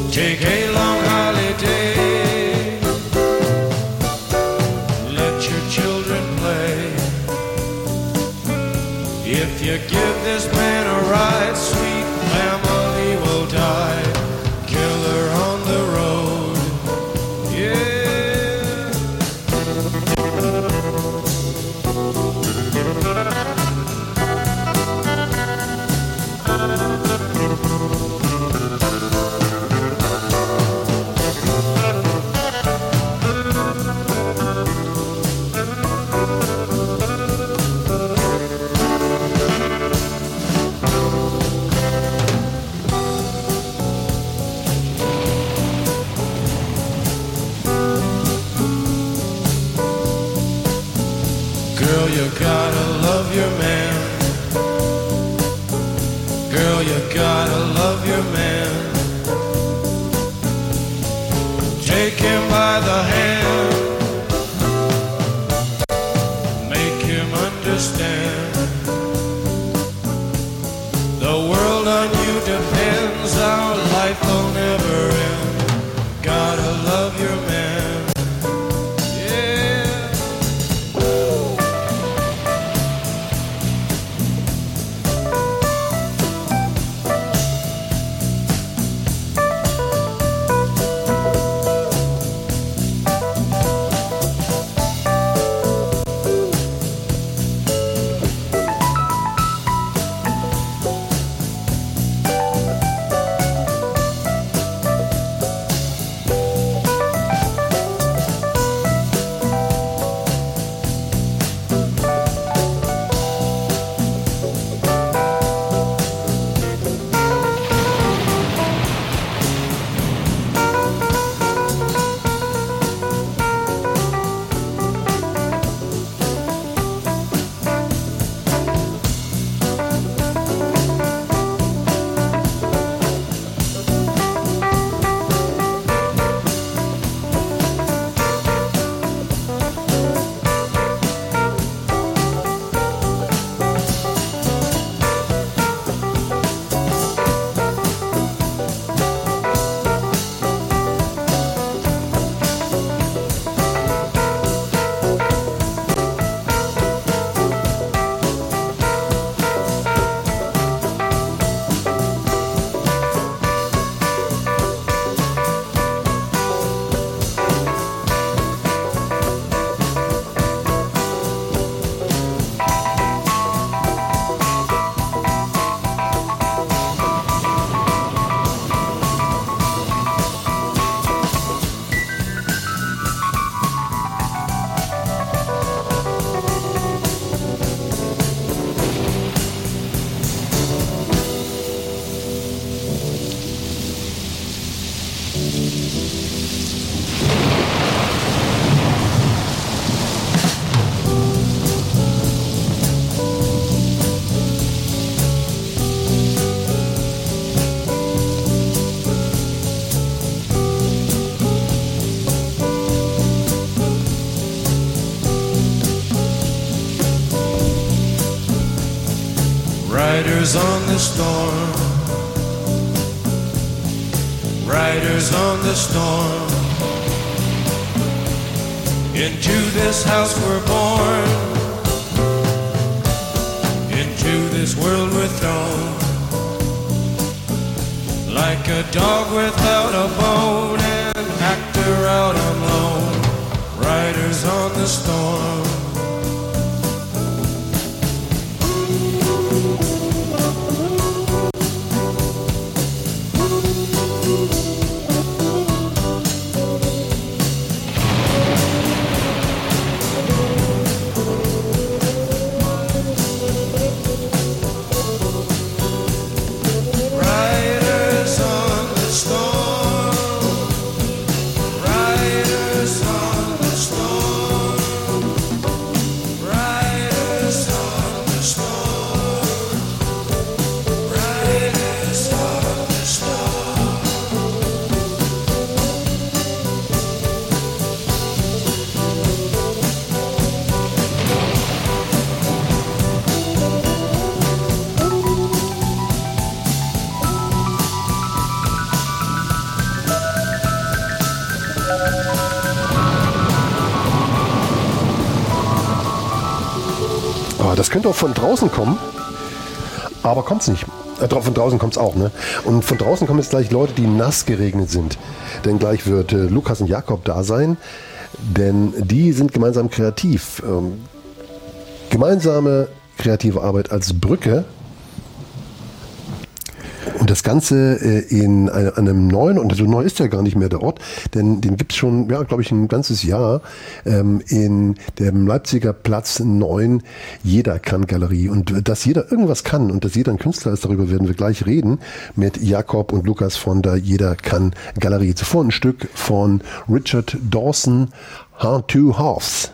Take a long holiday. Let your children play. If you give this man a ride, sweet family will die. Killer on the road. Yeah. Girl, you gotta love your man. Girl, you gotta love your man. Take him by the hand. Make him understand. The world on you depends. Our life will never end. Gotta love your man. Riders on the storm. Riders on the storm. Into this house we're born. Into this world we're thrown. Like a dog without a bone, an actor out on loan. Riders on the storm. Riders on the storm. Das könnte auch von draußen kommen, aber kommt's nicht. Von draußen kommt's auch, ne? Und von draußen kommen jetzt gleich Leute, die nass geregnet sind. Denn gleich wird Lukas und Jakob da sein, denn die sind gemeinsam kreativ. Gemeinsame kreative Arbeit als Brücke. Und das Ganze in einem neuen, und so neu ist ja gar nicht mehr der Ort, denn den gibt es schon, ja, glaube ich, ein ganzes Jahr in dem Leipziger Platz 9 Jeder kann Galerie. Und dass jeder irgendwas kann und dass jeder ein Künstler ist, darüber werden wir gleich reden mit Jakob und Lukas von der Jeder kann Galerie. Zuvor ein Stück von Richard Dawson, Hard to Halves.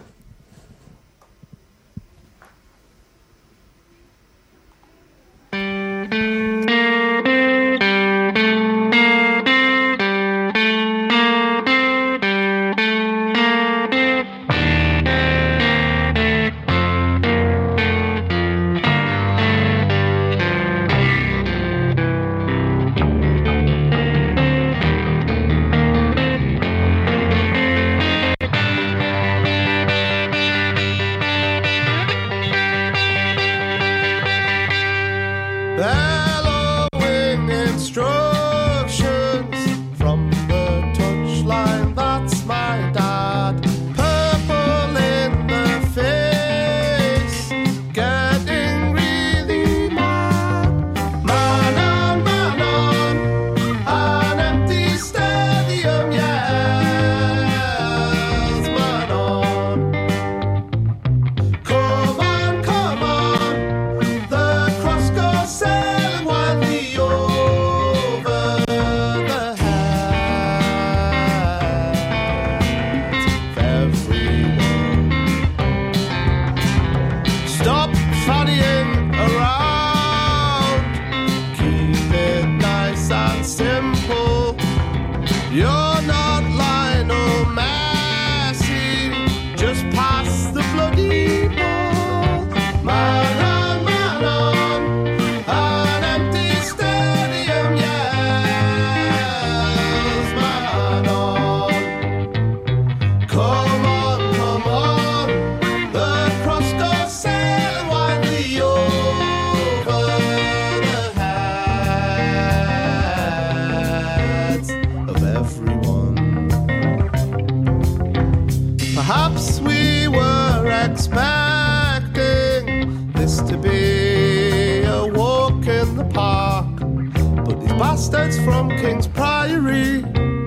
Bastards from King's Priory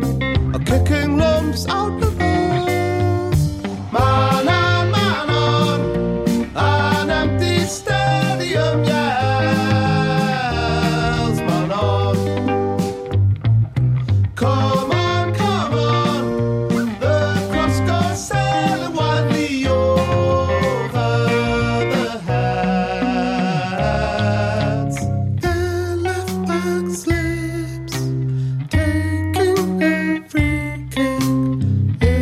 are kicking lumps out of us. Man on an empty stadium yells. Man on, come on, the cross goes sailing wildly over the heads. Their left back slips, taking every kick.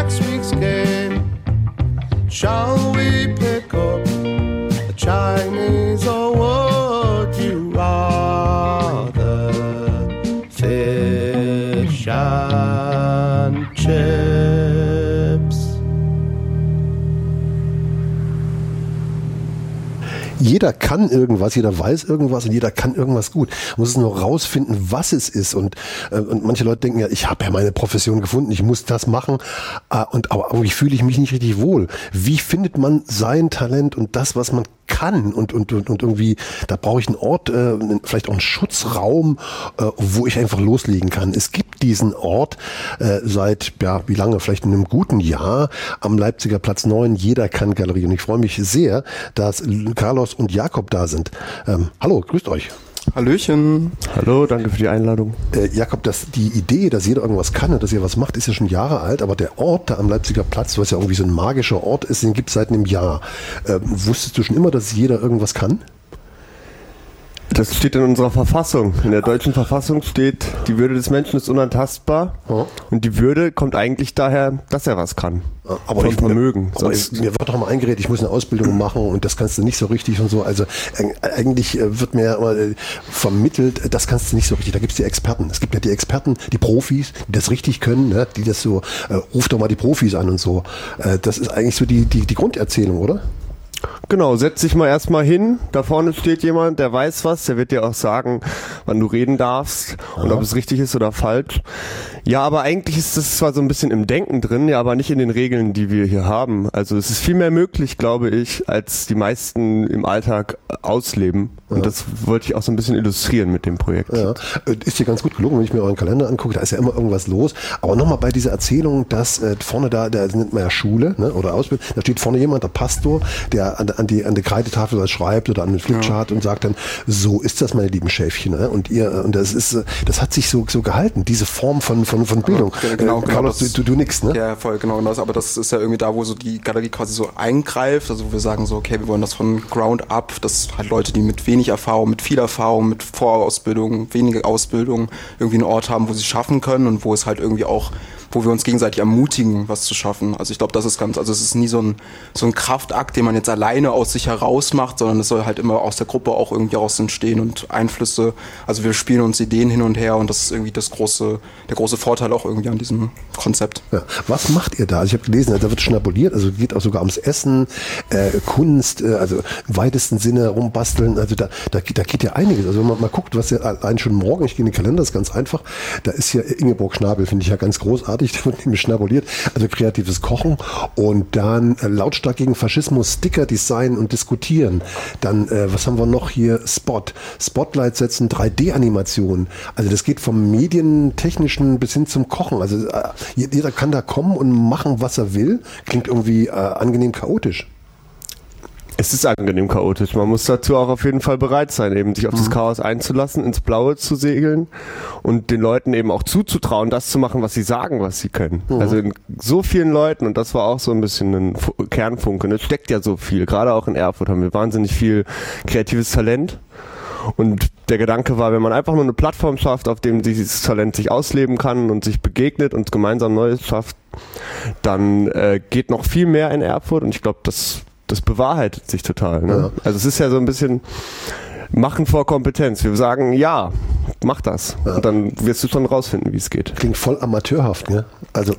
next week's game? Shall we pick up a Chinese or would you rather fish and chips? Jeder kann irgendwas, jeder weiß irgendwas und jeder kann irgendwas gut. Man muss es nur rausfinden, was es ist. Und manche Leute denken ja, ich habe ja meine Profession gefunden, ich muss das machen. Aber irgendwie fühle ich mich nicht richtig wohl. Wie findet man sein Talent und das, was man kann? Und irgendwie, da brauche ich einen Ort, vielleicht auch einen Schutzraum, wo ich einfach loslegen kann. Es gibt diesen Ort seit, ja, wie lange? Vielleicht in einem guten Jahr am Leipziger Platz 9, Jeder kann Galerie. Und ich freue mich sehr, dass Carlos und Jakob da sind. Hallo, grüßt euch. Hallöchen. Hallo, danke für die Einladung. Jakob, die Idee, dass jeder irgendwas kann und dass ihr was macht, ist ja schon Jahre alt, aber der Ort da am Leipziger Platz, was ja irgendwie so ein magischer Ort ist, den gibt es seit einem Jahr. Wusstest du schon immer, dass jeder irgendwas kann? Das steht in unserer Verfassung. In der deutschen Verfassung steht, die Würde des Menschen ist unantastbar. Oh. Und die Würde kommt eigentlich daher, dass er was kann. Aber von Vermögen. Aber mir wird doch mal eingeredet, ich muss eine Ausbildung machen und das kannst du nicht so richtig und so. Also eigentlich wird mir immer vermittelt, das kannst du nicht so richtig. Da gibt es die Experten. Es gibt ja die Experten, die Profis, die das richtig können, ne? Die das so, ruf doch mal die Profis an und so. Das ist eigentlich so die Grunderzählung, oder? Genau, setz dich mal erstmal hin, da vorne steht jemand, der weiß was, der wird dir auch sagen, wann du reden darfst und ob es richtig ist oder falsch. Ja, aber eigentlich ist das zwar so ein bisschen im Denken drin, ja, aber nicht in den Regeln, die wir hier haben. Also es ist viel mehr möglich, glaube ich, als die meisten im Alltag ausleben. Und das wollte ich auch so ein bisschen illustrieren mit dem Projekt. Ja, ist dir ganz gut gelungen, wenn ich mir euren Kalender angucke, da ist ja immer irgendwas los. Aber nochmal bei dieser Erzählung, dass vorne da nennt man ja Schule, ne, oder Ausbildung, da steht vorne jemand, der Pastor, der an die Kreidetafel was schreibt oder an den Flipchart und sagt dann, so ist das, meine lieben Schäfchen. Ne? Und das hat sich so gehalten, diese Form von Bildung. Genau, Carlos, du nix, ne? Ja, voll, genau. Aber das ist ja irgendwie da, wo so die Galerie quasi so eingreift, also wo wir sagen so, okay, wir wollen das von Ground up, dass halt Leute, die mit wenig Erfahrung, mit viel Erfahrung, mit Vorausbildung, wenige Ausbildung irgendwie einen Ort haben, wo sie schaffen können und wo es halt irgendwie auch, wo wir uns gegenseitig ermutigen, was zu schaffen. Also ich glaube, das ist also es ist nie so ein Kraftakt, den man jetzt alleine aus sich heraus macht, sondern es soll halt immer aus der Gruppe auch irgendwie raus entstehen und Einflüsse. Also wir spielen uns Ideen hin und her und das ist irgendwie der große Vorteil auch irgendwie an diesem Konzept. Ja. Was macht ihr da? Also ich habe gelesen, da wird schnabuliert, also geht auch sogar ums Essen, Kunst, also im weitesten Sinne rumbasteln, also da geht ja einiges. Also wenn man mal guckt, was ja allein schon morgen, ich gehe in den Kalender, das ist ganz einfach, da ist ja Ingeborg Schnabel, finde ich ja ganz großartig, da wird nämlich schnabuliert, also kreatives Kochen und dann lautstark gegen Faschismus, Sticker designen und diskutieren. Dann, was haben wir noch hier? Spotlight setzen, 3D-Animationen. Also das geht vom Medientechnischen bis hin zum Kochen. Also jeder kann da kommen und machen, was er will. Klingt irgendwie angenehm chaotisch. Es ist angenehm chaotisch. Man muss dazu auch auf jeden Fall bereit sein, eben sich auf das Chaos einzulassen, ins Blaue zu segeln und den Leuten eben auch zuzutrauen, das zu machen, was sie sagen, was sie können. Also in so vielen Leuten, und das war auch so ein bisschen ein Kernfunke, es steckt ja so viel. Gerade auch in Erfurt haben wir wahnsinnig viel kreatives Talent. Und der Gedanke war, wenn man einfach nur eine Plattform schafft, auf dem dieses Talent sich ausleben kann und sich begegnet und gemeinsam Neues schafft, dann geht noch viel mehr in Erfurt und ich glaube, das bewahrheitet sich total. Ne? Ja. Also es ist ja so ein bisschen Machen vor Kompetenz. Wir sagen, ja, mach das. Ja. Und dann wirst du schon rausfinden, wie es geht. Klingt voll amateurhaft, ne? Also,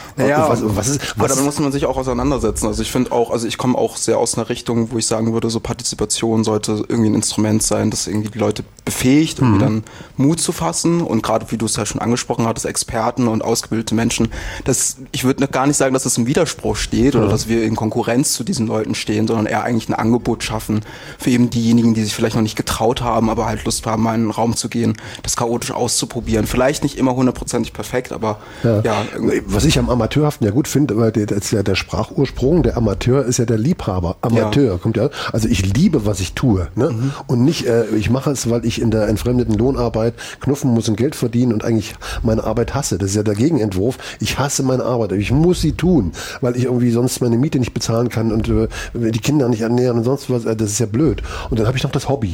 aber da muss man sich auch auseinandersetzen. Also ich finde auch, also ich komme auch sehr aus einer Richtung, wo ich sagen würde, so Partizipation sollte irgendwie ein Instrument sein, das irgendwie die Leute befähigt, irgendwie dann Mut zu fassen. Und gerade, wie du es ja schon angesprochen hattest, Experten und ausgebildete Menschen, ich würde gar nicht sagen, dass das im Widerspruch steht oder dass wir in Konkurrenz zu diesen Leuten stehen, sondern eher eigentlich ein Angebot schaffen für eben diejenigen, die sich vielleicht noch nicht getraut haben, aber halt Lust haben, mal in einen Raum zu gehen, das chaotisch auszuprobieren. Vielleicht nicht immer 100% perfekt, aber ja. Was ich am Amateurhaften ja gut finde, weil das ist ja der Sprachursprung, der Amateur ist ja der Liebhaber. Amateur kommt ja, also ich liebe, was ich tue, ne? Und nicht, ich mache es, weil ich in der entfremdeten Lohnarbeit knuffen muss und Geld verdienen und eigentlich meine Arbeit hasse. Das ist ja der Gegenentwurf. Ich hasse meine Arbeit, ich muss sie tun, weil ich irgendwie sonst meine Miete nicht bezahlen kann und die Kinder nicht ernähren und sonst was. Das ist ja blöd. Und dann habe ich noch das Hobby.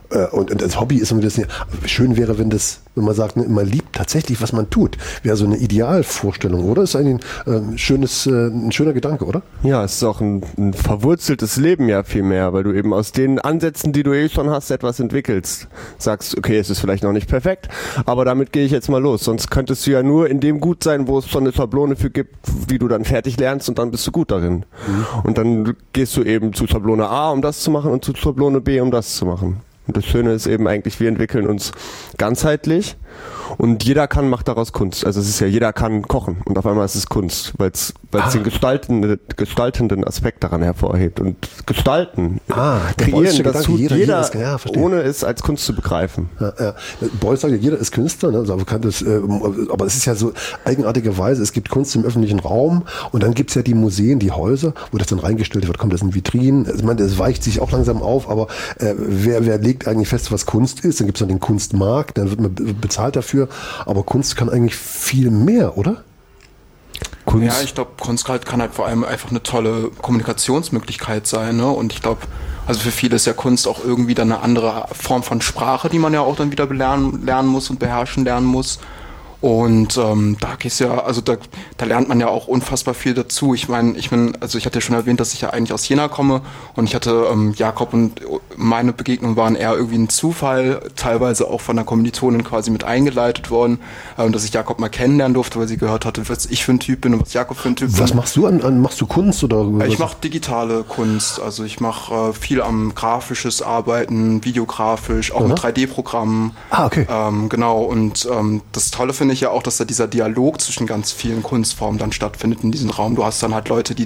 Und als Hobby ist man das nicht. Schön wäre, wenn man sagt, man liebt tatsächlich, was man tut. Wäre so eine Idealvorstellung, oder? Ist eigentlich ein schöner Gedanke, oder? Ja, es ist auch ein verwurzeltes Leben ja viel mehr, weil du eben aus den Ansätzen, die du schon hast, etwas entwickelst. Sagst, okay, es ist vielleicht noch nicht perfekt, aber damit gehe ich jetzt mal los. Sonst könntest du ja nur in dem gut sein, wo es schon eine Schablone für gibt, die du dann fertig lernst und dann bist du gut darin. Und dann gehst du eben zu Schablone A, um das zu machen, und zu Schablone B, um das zu machen. Und das Schöne ist eben eigentlich, wir entwickeln uns ganzheitlich und jeder macht daraus Kunst. Also es ist ja, jeder kann kochen und auf einmal ist es Kunst, weil es den gestaltenden Aspekt daran hervorhebt. Und gestalten, kreieren, das tut jeder ohne es als Kunst zu begreifen. Ja. Beuys sagt ja, jeder ist Künstler, ne? Also aber es ist ja so eigenartigerweise, es gibt Kunst im öffentlichen Raum und dann gibt es ja die Museen, die Häuser, wo das dann reingestellt wird, kommt das in Vitrinen. Ich meine, das weicht sich auch langsam auf, aber wer legt eigentlich fest, was Kunst ist? Dann gibt es dann den Kunstmarkt, dann wird man bezahlt dafür, aber Kunst kann eigentlich viel mehr, oder? Kunst. Ja, ich glaube, Kunst kann halt vor allem einfach eine tolle Kommunikationsmöglichkeit sein, ne? Und ich glaube, also für viele ist ja Kunst auch irgendwie dann eine andere Form von Sprache, die man ja auch dann wieder lernen muss und beherrschen lernen muss. Und da geht's ja, also da lernt man ja auch unfassbar viel dazu. Ich hatte ja schon erwähnt, dass ich ja eigentlich aus Jena komme und ich hatte Jakob und meine Begegnungen waren eher irgendwie ein Zufall, teilweise auch von der Kommilitonin quasi mit eingeleitet worden, dass ich Jakob mal kennenlernen durfte, weil sie gehört hatte, was ich für ein Typ bin und was Jakob für ein Typ bin. Was machst du machst du Kunst oder? Ich mache digitale Kunst, also ich mache viel am grafisches Arbeiten, videografisch, auch mit 3D-Programmen. Okay. Genau, und das Tolle finde ich ja auch, dass da dieser Dialog zwischen ganz vielen Kunstformen dann stattfindet in diesem Raum. Du hast dann halt Leute, die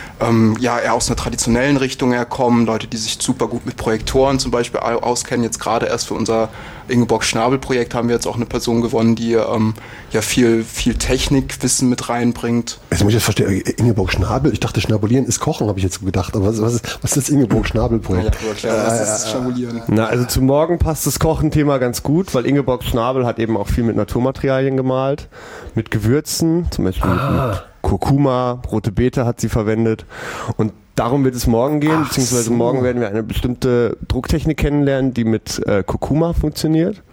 eher aus einer traditionellen Richtung herkommen, Leute, die sich super gut mit Projektoren zum Beispiel auskennen. Jetzt gerade erst für unser Ingeborg-Schnabel-Projekt haben wir jetzt auch eine Person gewonnen, die viel Technikwissen mit reinbringt. Jetzt muss ich jetzt verstehen, Ingeborg-Schnabel, ich dachte Schnabulieren ist Kochen, habe ich jetzt gedacht. Aber was ist das Ingeborg-Schnabel-Projekt? Was ist Schnabulieren? Na, also zu morgen passt das Kochenthema ganz gut, weil Ingeborg Schnabel hat eben auch viel mit Naturmaterialien gemalt, mit Gewürzen, zum Beispiel mit Kurkuma, rote Beete hat sie verwendet und darum wird es morgen gehen, beziehungsweise morgen werden wir eine bestimmte Drucktechnik kennenlernen, die mit Kurkuma funktioniert,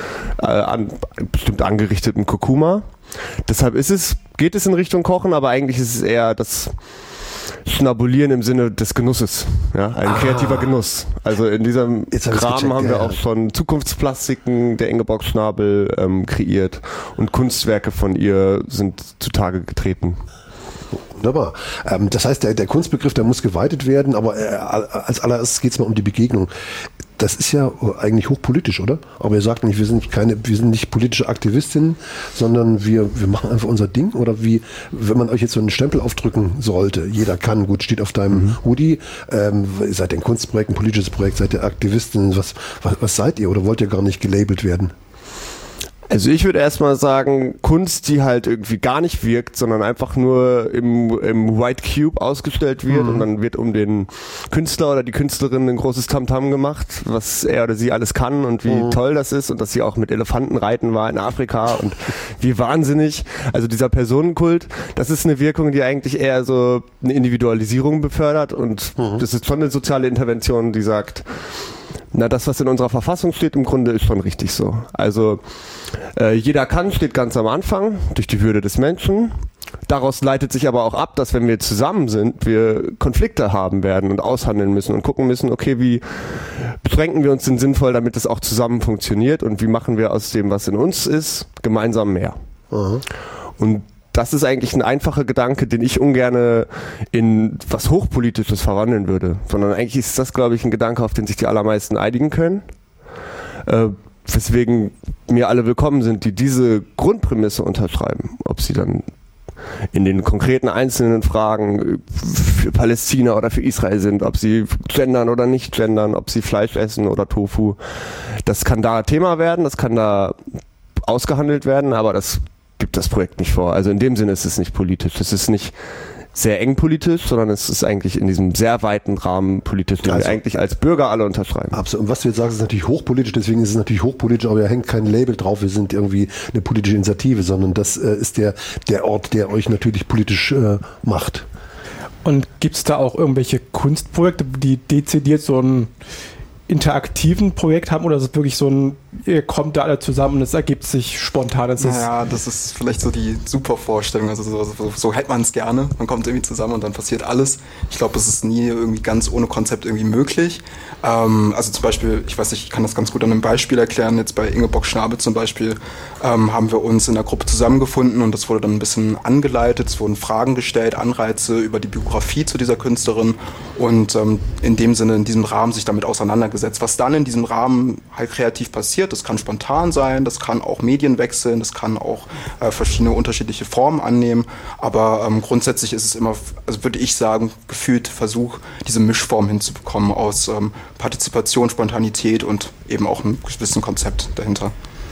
bestimmt angerichtetem Kurkuma. Deshalb geht es in Richtung Kochen, aber eigentlich ist es eher das Schnabulieren im Sinne des Genusses, ja, ein kreativer Genuss. Also in diesem Kram haben wir auch schon Zukunftsplastiken der Ingeborg Schnabel kreiert und Kunstwerke von ihr sind zutage getreten. Wunderbar. Das heißt, der Kunstbegriff, der muss geweitet werden, aber als allererstes geht es mal um die Begegnung. Das ist ja eigentlich hochpolitisch, oder? Aber ihr sagt nicht, wir sind nicht politische Aktivistinnen, sondern wir machen einfach unser Ding. Oder wie, wenn man euch jetzt so einen Stempel aufdrücken sollte, jeder kann, gut, steht auf deinem Hoodie, ihr seid ein Kunstprojekt, ein politisches Projekt, seid ihr Aktivistinnen, was seid ihr? Oder wollt ihr gar nicht gelabelt werden? Also ich würde erstmal sagen, Kunst, die halt irgendwie gar nicht wirkt, sondern einfach nur im White Cube ausgestellt wird und dann wird um den Künstler oder die Künstlerin ein großes Tamtam gemacht, was er oder sie alles kann und wie toll das ist und dass sie auch mit Elefanten reiten war in Afrika und wie wahnsinnig. Also dieser Personenkult, das ist eine Wirkung, die eigentlich eher so eine Individualisierung befördert und das ist schon eine soziale Intervention, die sagt, na, das, was in unserer Verfassung steht, im Grunde ist schon richtig so. Also jeder kann, steht ganz am Anfang, durch die Würde des Menschen. Daraus leitet sich aber auch ab, dass wenn wir zusammen sind, wir Konflikte haben werden und aushandeln müssen und gucken müssen, okay, wie beschränken wir uns denn sinnvoll, damit es auch zusammen funktioniert und wie machen wir aus dem, was in uns ist, gemeinsam mehr. Und das ist eigentlich ein einfacher Gedanke, den ich ungerne in was Hochpolitisches verwandeln würde, sondern eigentlich ist das, glaube ich, ein Gedanke, auf den sich die allermeisten einigen können, weswegen mir alle willkommen sind, die diese Grundprämisse unterschreiben, ob sie dann in den konkreten einzelnen Fragen für Palästina oder für Israel sind, ob sie gendern oder nicht gendern, ob sie Fleisch essen oder Tofu. Das kann da Thema werden, das kann da ausgehandelt werden, aber das gibt das Projekt nicht vor. Also in dem Sinne ist es nicht politisch. Es ist nicht sehr eng politisch, sondern es ist eigentlich in diesem sehr weiten Rahmen politisch, den wir eigentlich als Bürger alle unterschreiben. Absolut. Und was du jetzt sagst, ist natürlich hochpolitisch, deswegen ist es natürlich hochpolitisch, aber da hängt kein Label drauf, wir sind irgendwie eine politische Initiative, sondern das ist der Ort, der euch natürlich politisch macht. Und gibt es da auch irgendwelche Kunstprojekte, die dezidiert so ein interaktiven Projekt haben oder ist es wirklich so ein, ihr kommt da alle zusammen und es ergibt sich spontan? Das ist vielleicht so die super Vorstellung, also so hätte man es gerne, man kommt irgendwie zusammen und dann passiert alles. Ich glaube, es ist nie irgendwie ganz ohne Konzept irgendwie möglich. Also zum Beispiel, ich weiß nicht, ich kann das ganz gut an einem Beispiel erklären, jetzt bei Ingeborg Schnabel zum Beispiel, haben wir uns in der Gruppe zusammengefunden und das wurde dann ein bisschen angeleitet, es wurden Fragen gestellt, Anreize über die Biografie zu dieser Künstlerin und in dem Sinne, in diesem Rahmen sich damit auseinandergesetzt. Was dann in diesem Rahmen halt kreativ passiert, das kann spontan sein, das kann auch Medien wechseln, das kann auch verschiedene unterschiedliche Formen annehmen, aber grundsätzlich ist es immer, also würde ich sagen, gefühlt Versuch, diese Mischform hinzubekommen aus Partizipation, Spontanität und eben auch einem gewissen Konzept dahinter.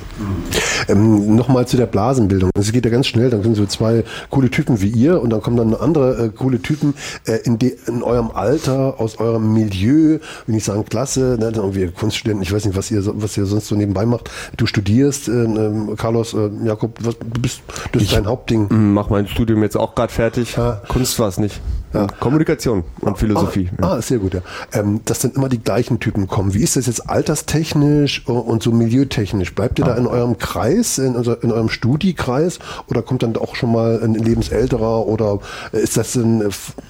Nochmal zu der Blasenbildung. Es geht ja ganz schnell, dann sind so zwei coole Typen wie ihr und dann kommen dann andere coole Typen in eurem Alter, aus eurem Milieu, will ich sagen Klasse, ne, dann irgendwie Kunststudenten, ich weiß nicht, was ihr sonst so nebenbei macht. Du studierst, Carlos, Jakob, das ist dein Hauptding. Mach mein Studium jetzt auch gerade fertig. Ja. Kunst war es nicht. Ja. Kommunikation und Philosophie. Sehr gut, ja. Dass dann immer die gleichen Typen kommen. Wie ist das jetzt alterstechnisch und so milieutechnisch? Bleibt ihr da in eurem Kreis, in eurem Studiekreis oder kommt dann auch schon mal ein lebensälterer oder ist das denn,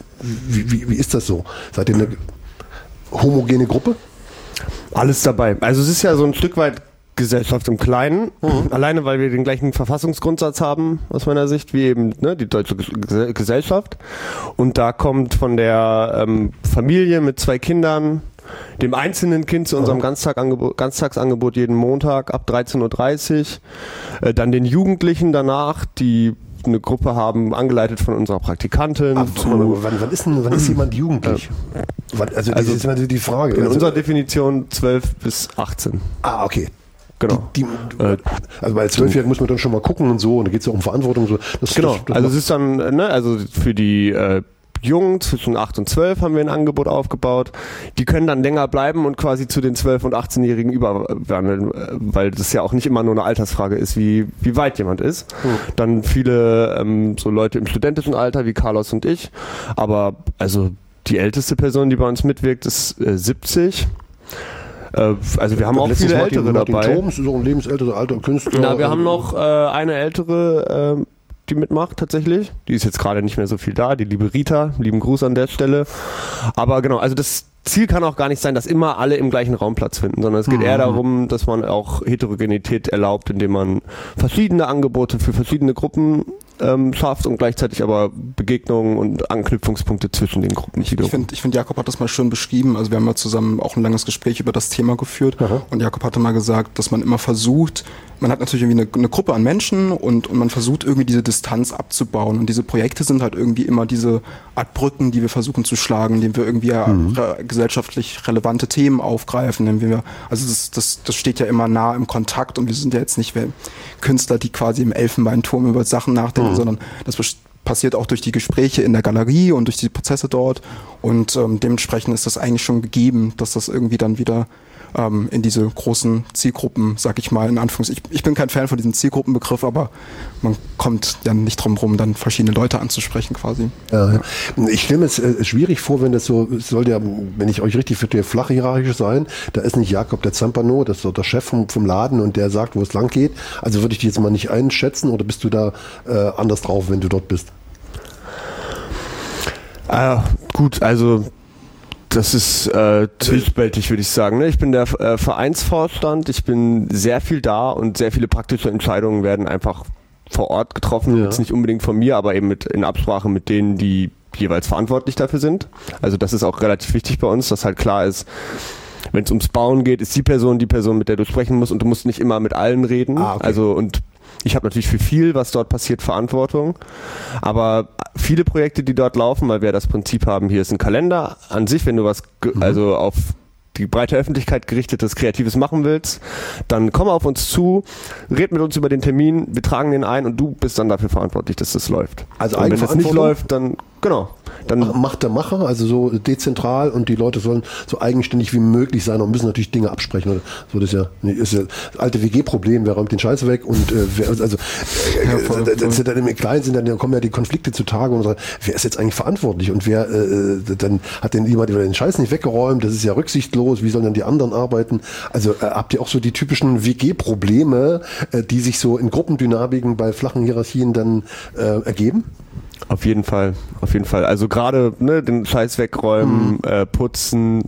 wie ist das so? Seid ihr eine homogene Gruppe? Alles dabei. Also es ist ja so ein Stück weit Gesellschaft im Kleinen, alleine weil wir den gleichen Verfassungsgrundsatz haben, aus meiner Sicht, wie eben die deutsche Gesellschaft. Und da kommt von der Familie mit 2 Kindern, dem einzelnen Kind zu unserem Ganztagsangebot jeden Montag ab 13.30 Uhr, dann den Jugendlichen danach, die eine Gruppe haben, angeleitet von unserer Praktikantin. Wann ist jemand jugendlich? Also das ist immer die Frage. In unserer Definition 12 bis 18. Okay. Genau. Also bei 12-Jährigen muss man dann schon mal gucken und so, und da geht es ja um Verantwortung. So. Also es ist dann, also für die Jungen zwischen 8 und 12 haben wir ein Angebot aufgebaut. Die können dann länger bleiben und quasi zu den 12- und 18-Jährigen überwandeln, weil das ja auch nicht immer nur eine Altersfrage ist, wie weit jemand ist. Dann viele so Leute im studentischen Alter wie Carlos und ich, aber also die älteste Person, die bei uns mitwirkt, ist 70. Also wir haben auch viele Ältere dabei. Thoms ist auch ein lebensälterer alter Künstler. Na, wir haben noch eine ältere, die mitmacht tatsächlich. Die ist jetzt gerade nicht mehr so viel da, die liebe Rita. Lieben Gruß an der Stelle. Aber genau, also das Ziel kann auch gar nicht sein, dass immer alle im gleichen Raum Platz finden, sondern es geht eher darum, dass man auch Heterogenität erlaubt, indem man verschiedene Angebote für verschiedene Gruppen schafft und gleichzeitig aber Begegnungen und Anknüpfungspunkte zwischen den Gruppen. Ich finde, Jakob hat das mal schön beschrieben. Also wir haben mal zusammen auch ein langes Gespräch über das Thema geführt. Und Jakob hatte mal gesagt, dass man immer versucht, man hat natürlich irgendwie eine Gruppe an Menschen und man versucht irgendwie diese Distanz abzubauen. Und diese Projekte sind halt irgendwie immer diese Art Brücken, die wir versuchen zu schlagen, indem wir irgendwie gesellschaftlich relevante Themen aufgreifen. Also das steht ja immer nah im Kontakt und wir sind ja jetzt nicht Künstler, die quasi im Elfenbeinturm über Sachen nachdenken, sondern das passiert auch durch die Gespräche in der Galerie und durch die Prozesse dort. Und dementsprechend ist das eigentlich schon gegeben, dass das irgendwie dann wieder in diese großen Zielgruppen, sag ich mal, in Anführungszeichen. Ich bin kein Fan von diesem Zielgruppenbegriff, aber man kommt dann nicht drum rum, dann verschiedene Leute anzusprechen quasi. Ja. Ich stelle mir es schwierig vor, wenn das so, es soll ja, wenn ich euch richtig verstehe, flach hierarchisch sein. Da ist nicht Jakob der Zampano, das ist so der Chef vom Laden und der sagt, wo es lang geht. Also würde ich dich jetzt mal nicht einschätzen, oder bist du da anders drauf, wenn du dort bist? Gut, also das ist zwiespältig, würde ich sagen. Ne? Ich bin der Vereinsvorstand, ich bin sehr viel da und sehr viele praktische Entscheidungen werden einfach vor Ort getroffen. Jetzt nicht unbedingt von mir, aber eben in Absprache mit denen, die jeweils verantwortlich dafür sind. Also das ist auch relativ wichtig bei uns, dass halt klar ist, wenn es ums Bauen geht, ist die Person, mit der du sprechen musst, und du musst nicht immer mit allen reden. Okay. Also und ich habe natürlich für viel, was dort passiert, Verantwortung, aber viele Projekte, die dort laufen, weil wir das Prinzip haben, hier ist ein Kalender an sich, wenn du was also auf die breite Öffentlichkeit gerichtetes Kreatives machen willst, dann komm auf uns zu, red mit uns über den Termin, wir tragen den ein und du bist dann dafür verantwortlich, dass das läuft. Also und wenn das nicht läuft, dann genau. dann Macht der Macher, also so dezentral und die Leute sollen so eigenständig wie möglich sein und müssen natürlich Dinge absprechen. So, das ist ja das alte WG-Problem, wer räumt den Scheiß weg und dann im Kleinen dann kommen ja die Konflikte zutage und sagt, wer ist jetzt eigentlich verantwortlich und wer dann hat denn jemand den Scheiß nicht weggeräumt, das ist ja rücksichtslos, wie sollen dann die anderen arbeiten? Also habt ihr auch so die typischen WG-Probleme, die sich so in Gruppendynamiken bei flachen Hierarchien dann ergeben? Auf jeden Fall. Also gerade den Scheiß wegräumen, putzen,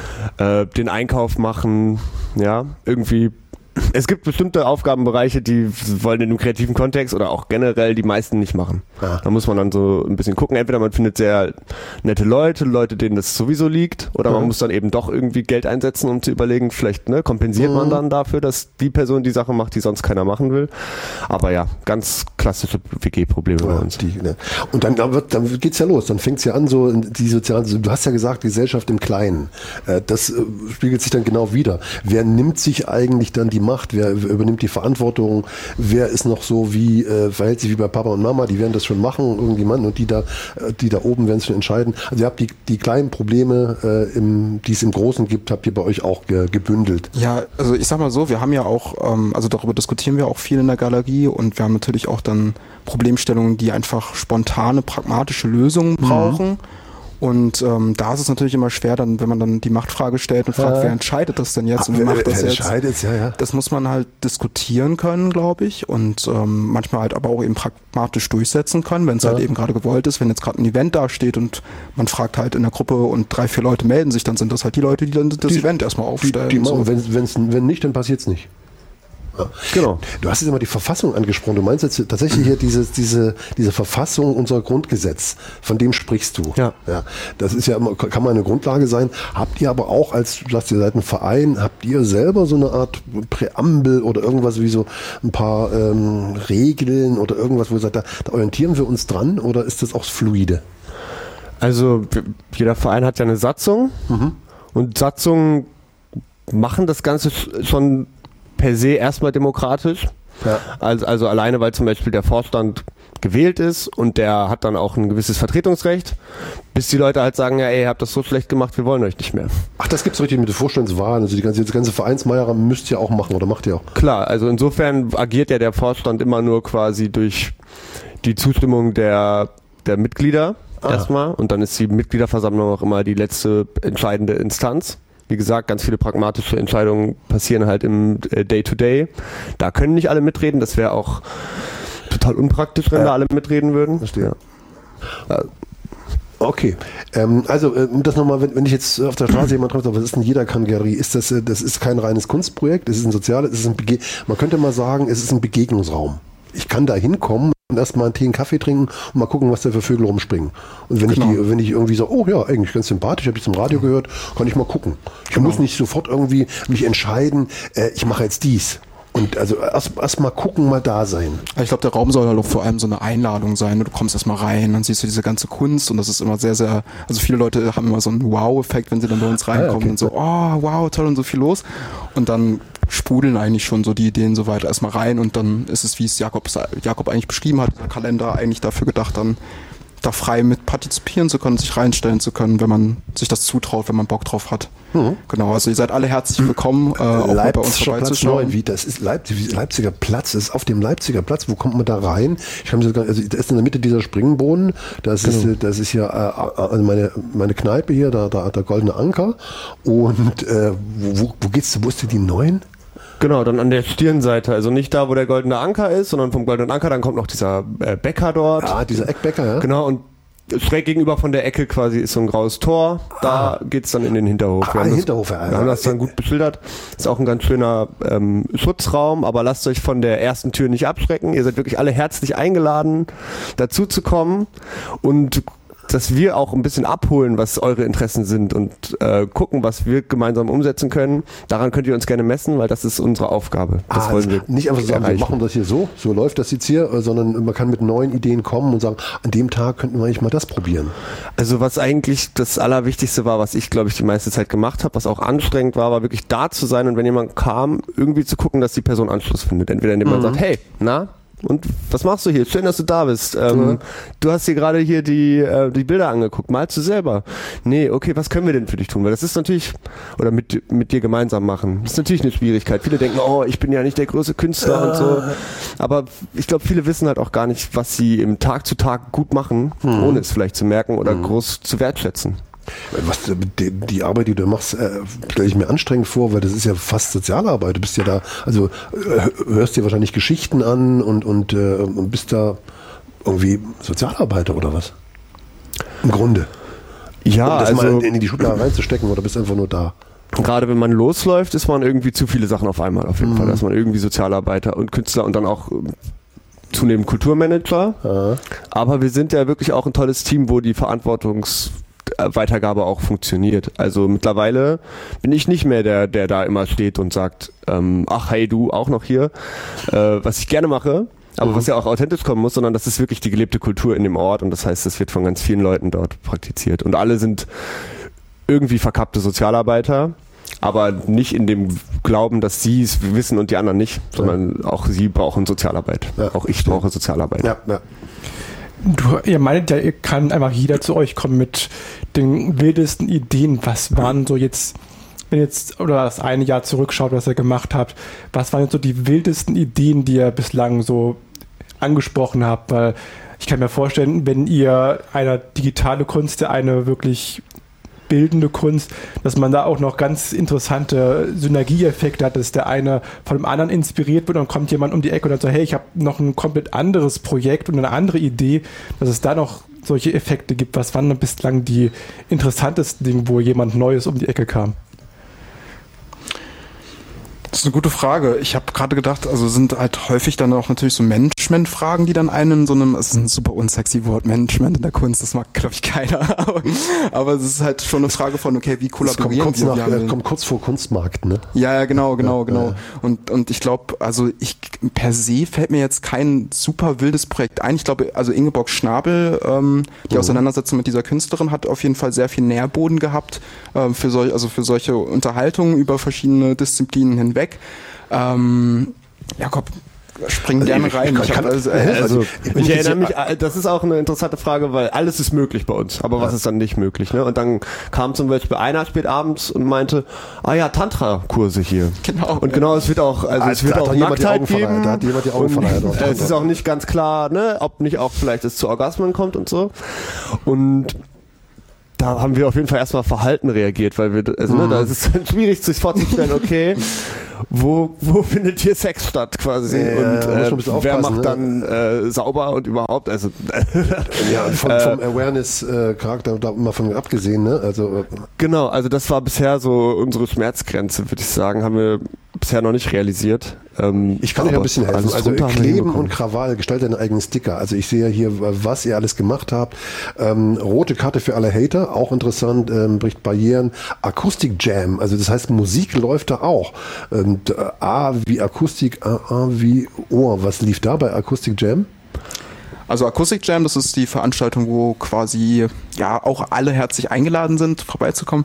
den Einkauf machen, ja, irgendwie. Es gibt bestimmte Aufgabenbereiche, die wollen in einem kreativen Kontext oder auch generell die meisten nicht machen. Da muss man dann so ein bisschen gucken. Entweder man findet sehr nette Leute, denen das sowieso liegt, oder man muss dann eben doch irgendwie Geld einsetzen, um zu überlegen, vielleicht kompensiert man dann dafür, dass die Person die Sache macht, die sonst keiner machen will. Aber ja, ganz klassische WG-Probleme bei uns. Und dann geht's ja los. Dann fängt's ja an, so die sozialen, du hast ja gesagt, Gesellschaft im Kleinen. Das spiegelt sich dann genau wider. Wer nimmt sich eigentlich dann die Macht, wer übernimmt die Verantwortung, wer ist noch so verhält sich wie bei Papa und Mama, die werden das schon machen, irgendjemand, und die da oben werden es schon entscheiden. Also ihr habt die kleinen Probleme, die es im Großen gibt, habt ihr bei euch auch gebündelt. Ja, also ich sag mal so, wir haben ja auch, also darüber diskutieren wir auch viel in der Galerie und wir haben natürlich auch dann Problemstellungen, die einfach spontane, pragmatische Lösungen brauchen. Und da ist es natürlich immer schwer, dann, wenn man dann die Machtfrage stellt und fragt, wer entscheidet das denn jetzt und wer macht das jetzt? Das muss man halt diskutieren können, glaube ich, und manchmal halt aber auch eben pragmatisch durchsetzen können, wenn es halt eben gerade gewollt ist. Wenn jetzt gerade ein Event dasteht und man fragt halt in der Gruppe und 3-4 Leute melden sich, dann sind das halt die Leute, die dann das Event erstmal aufstellen. Die machen, wenn nicht, dann passiert es nicht. Ja. Genau. Du hast jetzt immer die Verfassung angesprochen. Du meinst jetzt tatsächlich hier diese Verfassung, unser Grundgesetz, von dem sprichst du. Ja. Das ist ja immer, kann mal eine Grundlage sein. Habt ihr aber auch, du sagst, ihr seid ein Verein, habt ihr selber so eine Art Präambel oder irgendwas wie so ein paar Regeln oder irgendwas, wo ihr sagt, da orientieren wir uns dran, oder ist das auch fluide? Also jeder Verein hat ja eine Satzung und Satzungen machen das Ganze schon per se erstmal demokratisch. Ja. Also alleine, weil zum Beispiel der Vorstand gewählt ist und der hat dann auch ein gewisses Vertretungsrecht, bis die Leute halt sagen, ja, ihr habt das so schlecht gemacht, wir wollen euch nicht mehr. Ach, das gibt's richtig mit der Vorstandswahlen, also die ganze Vereinsmeier müsst ihr auch machen oder macht ihr auch? Klar, also insofern agiert ja der Vorstand immer nur quasi durch die Zustimmung der Mitglieder erstmal, und dann ist die Mitgliederversammlung auch immer die letzte entscheidende Instanz. Wie gesagt, ganz viele pragmatische Entscheidungen passieren halt im Day-to-Day. Da können nicht alle mitreden. Das wäre auch total unpraktisch, wenn da alle mitreden würden. Verstehe. Ja. Okay. Also, das nochmal, wenn ich jetzt auf der Straße jemand treffe, was ist denn jeder kann Galerie? Das ist kein reines Kunstprojekt, es ist ein soziales, man könnte mal sagen, es ist ein Begegnungsraum. Ich kann da hinkommen und erstmal einen Tee, einen Kaffee trinken und mal gucken, was da für Vögel rumspringen. Und wenn ich irgendwie so, oh ja, eigentlich ganz sympathisch, habe ich zum Radio gehört, kann ich mal gucken. Ich muss nicht sofort irgendwie mich entscheiden, ich mache jetzt dies. Und also erst mal gucken, mal da sein. Ich glaube, der Raum soll halt auch vor allem so eine Einladung sein. Du kommst erst mal rein, dann siehst du diese ganze Kunst und das ist immer sehr, sehr, also viele Leute haben immer so einen Wow-Effekt, wenn sie dann bei uns reinkommen und so, oh, wow, toll und so viel los. Und dann sprudeln eigentlich schon so die Ideen so weiter erstmal rein und dann ist es, wie es Jakob eigentlich beschrieben hat, der Kalender eigentlich dafür gedacht, dann da frei mit partizipieren zu können, sich reinstellen zu können, wenn man sich das zutraut, wenn man Bock drauf hat. Genau, also ihr seid alle herzlich willkommen, auch bei uns vorbeizuschauen. Wie, das ist Leipziger Platz, das ist auf dem Leipziger Platz, wo kommt man da rein? Ich kann mir das also da ist in der Mitte dieser Springbrunnen, das ist hier also meine Kneipe hier, da der Goldene Anker, und wo geht's, wo ist denn die Neuen? Genau, dann an der Stirnseite, also nicht da, wo der Goldene Anker ist, sondern vom Goldenen Anker, dann kommt noch dieser Bäcker dort. Ah, dieser Eckbäcker, ja. Genau, und schräg gegenüber von der Ecke quasi ist so ein graues Tor, da geht's dann in den Hinterhof. Wir haben das dann gut beschildert, ist auch ein ganz schöner Schutzraum, aber lasst euch von der ersten Tür nicht abschrecken, ihr seid wirklich alle herzlich eingeladen, dazu zu kommen und dass wir auch ein bisschen abholen, was eure Interessen sind und gucken, was wir gemeinsam umsetzen können. Daran könnt ihr uns gerne messen, weil das ist unsere Aufgabe. Das wollen wir nicht einfach sagen, wir machen das hier so läuft das jetzt hier, sondern man kann mit neuen Ideen kommen und sagen, an dem Tag könnten wir eigentlich mal das probieren. Also was eigentlich das Allerwichtigste war, was ich, glaube ich, die meiste Zeit gemacht habe, was auch anstrengend war wirklich da zu sein und wenn jemand kam, irgendwie zu gucken, dass die Person Anschluss findet. Entweder indem man sagt, hey, na, Und was machst du hier? Schön, dass du da bist. Du hast dir gerade hier die Bilder angeguckt. Malst du selber? Nee, okay, was können wir denn für dich tun? Weil das ist natürlich, oder mit dir gemeinsam machen. Das ist natürlich eine Schwierigkeit. Viele denken, oh, ich bin ja nicht der große Künstler und so. Aber ich glaube, viele wissen halt auch gar nicht, was sie im Tag zu Tag gut machen, ohne es vielleicht zu merken oder groß zu wertschätzen. Was, die Arbeit, die du machst, stelle ich mir anstrengend vor, weil das ist ja fast Sozialarbeit. Du bist ja da, also hörst dir wahrscheinlich Geschichten an und bist da irgendwie Sozialarbeiter oder was? Im Grunde. Ja, um das also mal in die Schublade reinzustecken oder bist einfach nur da? Gerade wenn man losläuft, ist man irgendwie zu viele Sachen auf einmal auf jeden Fall. Da ist man irgendwie Sozialarbeiter und Künstler und dann auch zunehmend Kulturmanager. Ja. Aber wir sind ja wirklich auch ein tolles Team, wo die Verantwortungsweitergabe auch funktioniert. Also mittlerweile bin ich nicht mehr der da immer steht und sagt, ach hey, du auch noch hier, was ich gerne mache, aber was ja auch authentisch kommen muss, sondern das ist wirklich die gelebte Kultur in dem Ort und das heißt, das wird von ganz vielen Leuten dort praktiziert. Und alle sind irgendwie verkappte Sozialarbeiter, aber nicht in dem Glauben, dass sie es wissen und die anderen nicht, sondern auch sie brauchen Sozialarbeit. Ja, auch ich brauche Sozialarbeit. Ja, ja. Ihr meintet ja, ihr kann einfach jeder zu euch kommen mit den wildesten Ideen. Was waren so jetzt, wenn jetzt oder das eine Jahr zurückschaut, was ihr gemacht habt, was waren jetzt so die wildesten Ideen, die ihr bislang so angesprochen habt? Weil ich kann mir vorstellen, wenn ihr eine digitale Kunst, eine wirklich bildende Kunst, dass man da auch noch ganz interessante Synergieeffekte hat, dass der eine von dem anderen inspiriert wird und dann kommt jemand um die Ecke und dann so, hey, ich habe noch ein komplett anderes Projekt und eine andere Idee, dass es da noch solche Effekte gibt. Was waren denn bislang die interessantesten Dinge, wo jemand Neues um die Ecke kam? Das ist eine gute Frage. Ich habe gerade gedacht, also sind halt häufig dann auch natürlich so Management-Fragen, die dann einen in so einem, es ist ein super unsexy Wort, Management in der Kunst, das mag, glaube ich, keiner. Aber es ist halt schon eine Frage von, okay, wie kollaborieren wir? Kommt kurz vor Kunstmarkt, ne? Ja, genau. Und ich glaube, also per se fällt mir jetzt kein super wildes Projekt ein. Ich glaube, also Ingeborg Schnabel, die Auseinandersetzung mit dieser Künstlerin hat auf jeden Fall sehr viel Nährboden gehabt für solche Unterhaltungen über verschiedene Disziplinen hinweg. Jakob, spring gerne rein. Ich erinnere mich, das ist auch eine interessante Frage, weil alles ist möglich bei uns, aber was ist dann nicht möglich? Ne? Und dann kam zum Beispiel einer spät abends und meinte, Tantra-Kurse hier. Genau. Und genau, es wird auch, es wird auch Nacktheit geben. Da hat jemand die Augen verleiht. Es ist auch nicht ganz klar, ne, ob nicht auch vielleicht es zu Orgasmen kommt und so. Und da haben wir auf jeden Fall erstmal verhalten reagiert, weil wir, da ist es schwierig sich vorzustellen, okay, wo findet hier Sex statt quasi und wer macht dann sauber und überhaupt, also vom Awareness-Charakter da immer von abgesehen, ne? Also genau, also das war bisher so unsere Schmerzgrenze, würde ich sagen, haben wir bisher noch nicht realisiert. Ich kann euch ein bisschen helfen. Also Kleben und Krawall, gestaltet einen eigenen Sticker. Also ich sehe hier, was ihr alles gemacht habt. Rote Karte für alle Hater, auch interessant, bricht Barrieren. Akustik Jam, also das heißt Musik läuft da auch. A wie Akustik, A wie Ohr. Was lief da bei Akustik Jam? Also Akustik Jam, das ist die Veranstaltung, wo quasi ja auch alle herzlich eingeladen sind, vorbeizukommen.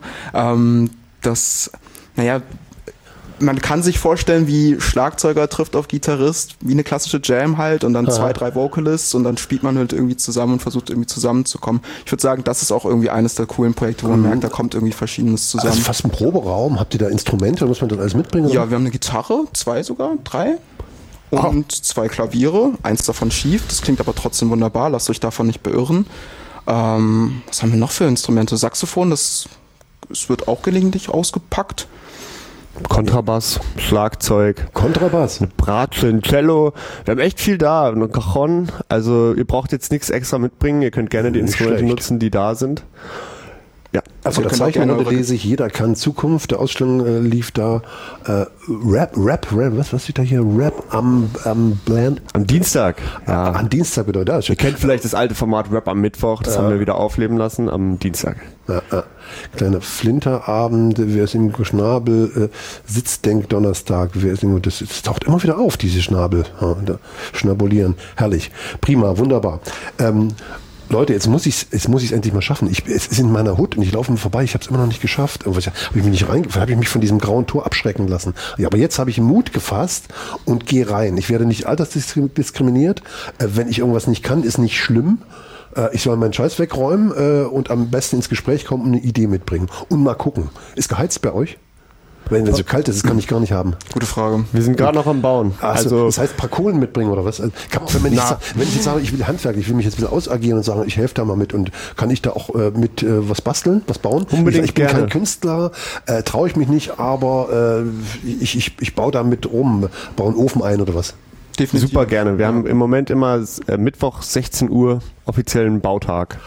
Man kann sich vorstellen, wie Schlagzeuger trifft auf Gitarrist, wie eine klassische Jam halt und dann 2, 3 Vocalists und dann spielt man halt irgendwie zusammen und versucht irgendwie zusammenzukommen. Ich würde sagen, das ist auch irgendwie eines der coolen Projekte, wo man merkt, da kommt irgendwie Verschiedenes zusammen. Also fast ein Proberaum. Habt ihr da Instrumente? Muss man das alles mitbringen? Ja, wir haben eine Gitarre, 2 sogar, 3 und 2 Klaviere, 1 davon schief. Das klingt aber trotzdem wunderbar, lasst euch davon nicht beirren. Was haben wir noch für Instrumente? Saxophon, es wird auch gelegentlich ausgepackt. Kontrabass, Schlagzeug, Kontrabass, eine Bratsche, ein Cello. Wir haben echt viel da, ein Cajon. Also ihr braucht jetzt nichts extra mitbringen. Ihr könnt gerne die Instrumente nutzen, die da sind. Ja. Also da Zeichen lese ich, jeder kann Zukunft. Der Ausstellung lief da Rap, was steht da hier? Rap am Dienstag. Ja. Am Dienstag bedeutet das. Ihr kennt vielleicht das alte Format Rap am Mittwoch, das haben wir wieder aufleben lassen am Dienstag. Kleiner Flinterabend, wer ist im Schnabel, Sitzdenk Donnerstag, das taucht immer wieder auf, diese Schnabel, schnabulieren, herrlich, prima, wunderbar. Leute, jetzt muss ich es endlich mal schaffen. Es ist in meiner Hut und ich laufe mir vorbei. Ich habe es immer noch nicht geschafft. Habe ich mich von diesem grauen Tor abschrecken lassen. Ja, aber jetzt habe ich Mut gefasst und gehe rein. Ich werde nicht altersdiskriminiert. Wenn ich irgendwas nicht kann, ist nicht schlimm. Ich soll meinen Scheiß wegräumen und am besten ins Gespräch kommen und eine Idee mitbringen. Und mal gucken. Ist geheizt bei euch? Wenn es so kalt ist, das kann ich gar nicht haben. Gute Frage. Wir sind gerade noch am Bauen. Also das heißt, ein paar Kohlen mitbringen oder was? Wenn ich jetzt sage, ich will Handwerk, ich will mich jetzt ein bisschen ausagieren und sagen, ich helfe da mal mit und kann ich da auch mit was basteln, was bauen? Unbedingt ich bin gerne. kein Künstler, traue ich mich nicht, aber ich baue da mit rum, baue einen Ofen ein oder was? Definitiv. Super gerne. Wir haben im Moment immer Mittwoch 16 Uhr offiziellen Bautag.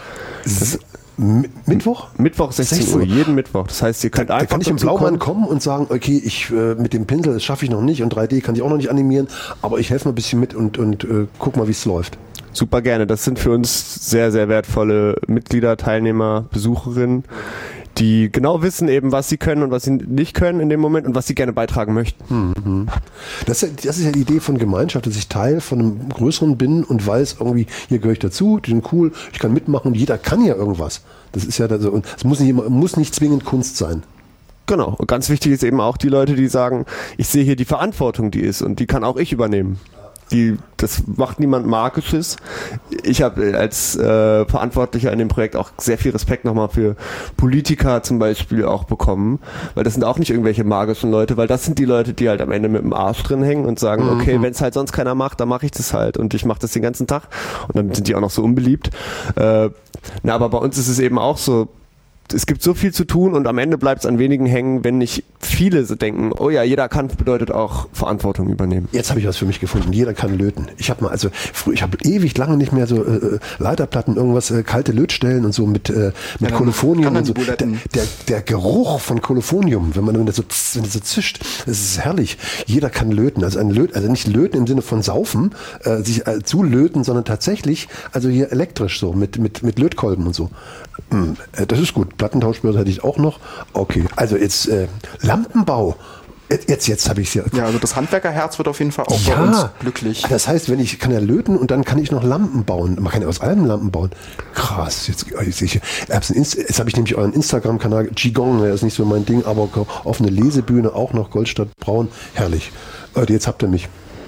Mittwoch? Mittwoch 16 Uhr, jeden Mittwoch. Das heißt, ihr könnt einfach. Da kann ich im Blaumann kommen und sagen, okay, ich mit dem Pinsel, das schaffe ich noch nicht und 3D kann ich auch noch nicht animieren, aber ich helfe mal ein bisschen mit und guck mal, wie es läuft. Super gerne. Das sind für uns sehr, sehr wertvolle Mitglieder, Teilnehmer, Besucherinnen, die genau wissen eben, was sie können und was sie nicht können in dem Moment und was sie gerne beitragen möchten. Mhm. Das ist ja die Idee von Gemeinschaft, dass ich Teil von einem Größeren bin und weiß irgendwie, hier gehöre ich dazu, die sind cool, ich kann mitmachen, jeder kann ja irgendwas. Das ist ja so, und es muss nicht zwingend Kunst sein. Genau. Und ganz wichtig ist eben auch die Leute, die sagen, ich sehe hier die Verantwortung, die ist und die kann auch ich übernehmen. Das macht niemand Magisches. Ich habe als Verantwortlicher in dem Projekt auch sehr viel Respekt nochmal für Politiker zum Beispiel auch bekommen, weil das sind auch nicht irgendwelche magischen Leute, weil das sind die Leute, die halt am Ende mit dem Arsch drin hängen und sagen, okay, wenn es halt sonst keiner macht, dann mache ich das halt und ich mache das den ganzen Tag und dann sind die auch noch so unbeliebt. Aber bei uns ist es eben auch so, es gibt so viel zu tun und am Ende bleibt es an wenigen hängen, wenn nicht viele so denken, oh ja, jeder kann bedeutet auch Verantwortung übernehmen. Jetzt habe ich was für mich gefunden. Jeder kann löten. Ich habe ewig lange nicht mehr so Leiterplatten, irgendwas, kalte Lötstellen und so mit Kolophonium und so. Der Geruch von Kolophonium, wenn das so zischt, das ist herrlich. Jeder kann löten. Also nicht löten im Sinne von saufen, sich zu löten, sondern tatsächlich, also hier elektrisch so, mit Lötkolben und so. Das ist gut. Plattentauschbörse hätte ich auch noch. Okay, also jetzt Lampenbau. Jetzt habe ich es ja. Ja, also das Handwerkerherz wird auf jeden Fall auch bei uns glücklich. Das heißt, ich kann ja löten und dann kann ich noch Lampen bauen. Man kann ja aus allem Lampen bauen. Krass. Jetzt habe ich nämlich euren Instagram-Kanal, Qigong, das ist nicht so mein Ding, aber offene Lesebühne auch noch, Goldstadt Braun. Herrlich. Jetzt habt ihr mich.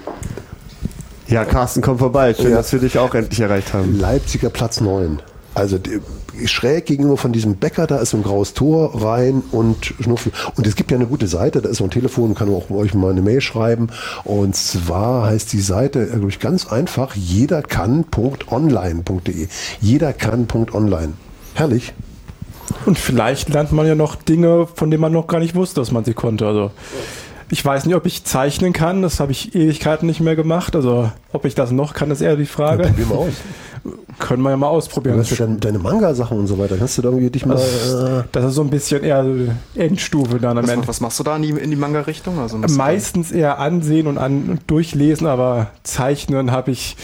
Ja, Carsten, komm vorbei. Schön, dass wir dich auch endlich erreicht haben. Leipziger Platz 9. Also schräg gegenüber von diesem Bäcker, da ist so ein graues Tor rein und Schnupfen. Und es gibt ja eine gute Seite, da ist so ein Telefon, kann auch euch mal eine Mail schreiben. Und zwar heißt die Seite, glaube ich, ganz einfach, jederkann.online.de. Jederkann.online. Herrlich. Und vielleicht lernt man ja noch Dinge, von denen man noch gar nicht wusste, dass man sie konnte. Also ich weiß nicht, ob ich zeichnen kann, das habe ich Ewigkeiten nicht mehr gemacht. Also ob ich das noch kann, ist eher die Frage. Ja, probier mal aus. Können wir ja mal ausprobieren. Du hast ja deine Manga-Sachen und so weiter. Kannst du da irgendwie dich mal... Das ist so ein bisschen eher Endstufe dann am Ende. Was machst du da in die Manga-Richtung? Also meistens eher ansehen und durchlesen, aber zeichnen habe ich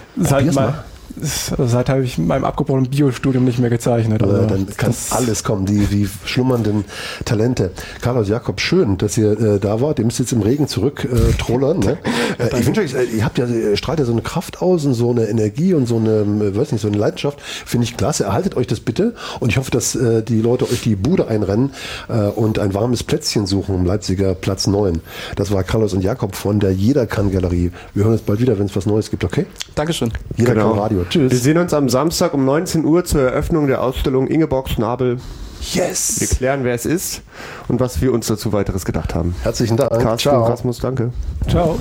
seit habe ich in meinem abgebrochenen Biostudium nicht mehr gezeichnet. Also dann kann alles kommen, die schlummernden Talente. Carlos Jakob, schön, dass ihr da wart. Ihr müsst jetzt im Regen zurück trollern. Ne? Ich wünsche euch, ihr strahlt ja so eine Kraft aus und so eine Energie und so eine, so eine Leidenschaft. Finde ich klasse. Erhaltet euch das bitte. Und ich hoffe, dass die Leute euch die Bude einrennen und ein warmes Plätzchen suchen im Leipziger Platz 9. Das war Carlos und Jakob von der Jederkann-Galerie. Wir hören uns bald wieder, wenn es was Neues gibt, okay? Dankeschön. Jederkann Radio. Tschüss. Wir sehen uns am Samstag um 19 Uhr zur Eröffnung der Ausstellung Ingeborg Schnabel. Yes! Wir klären, wer es ist und was wir uns dazu weiteres gedacht haben. Herzlichen Dank. Carsten, ciao. Rasmus, danke. Ciao.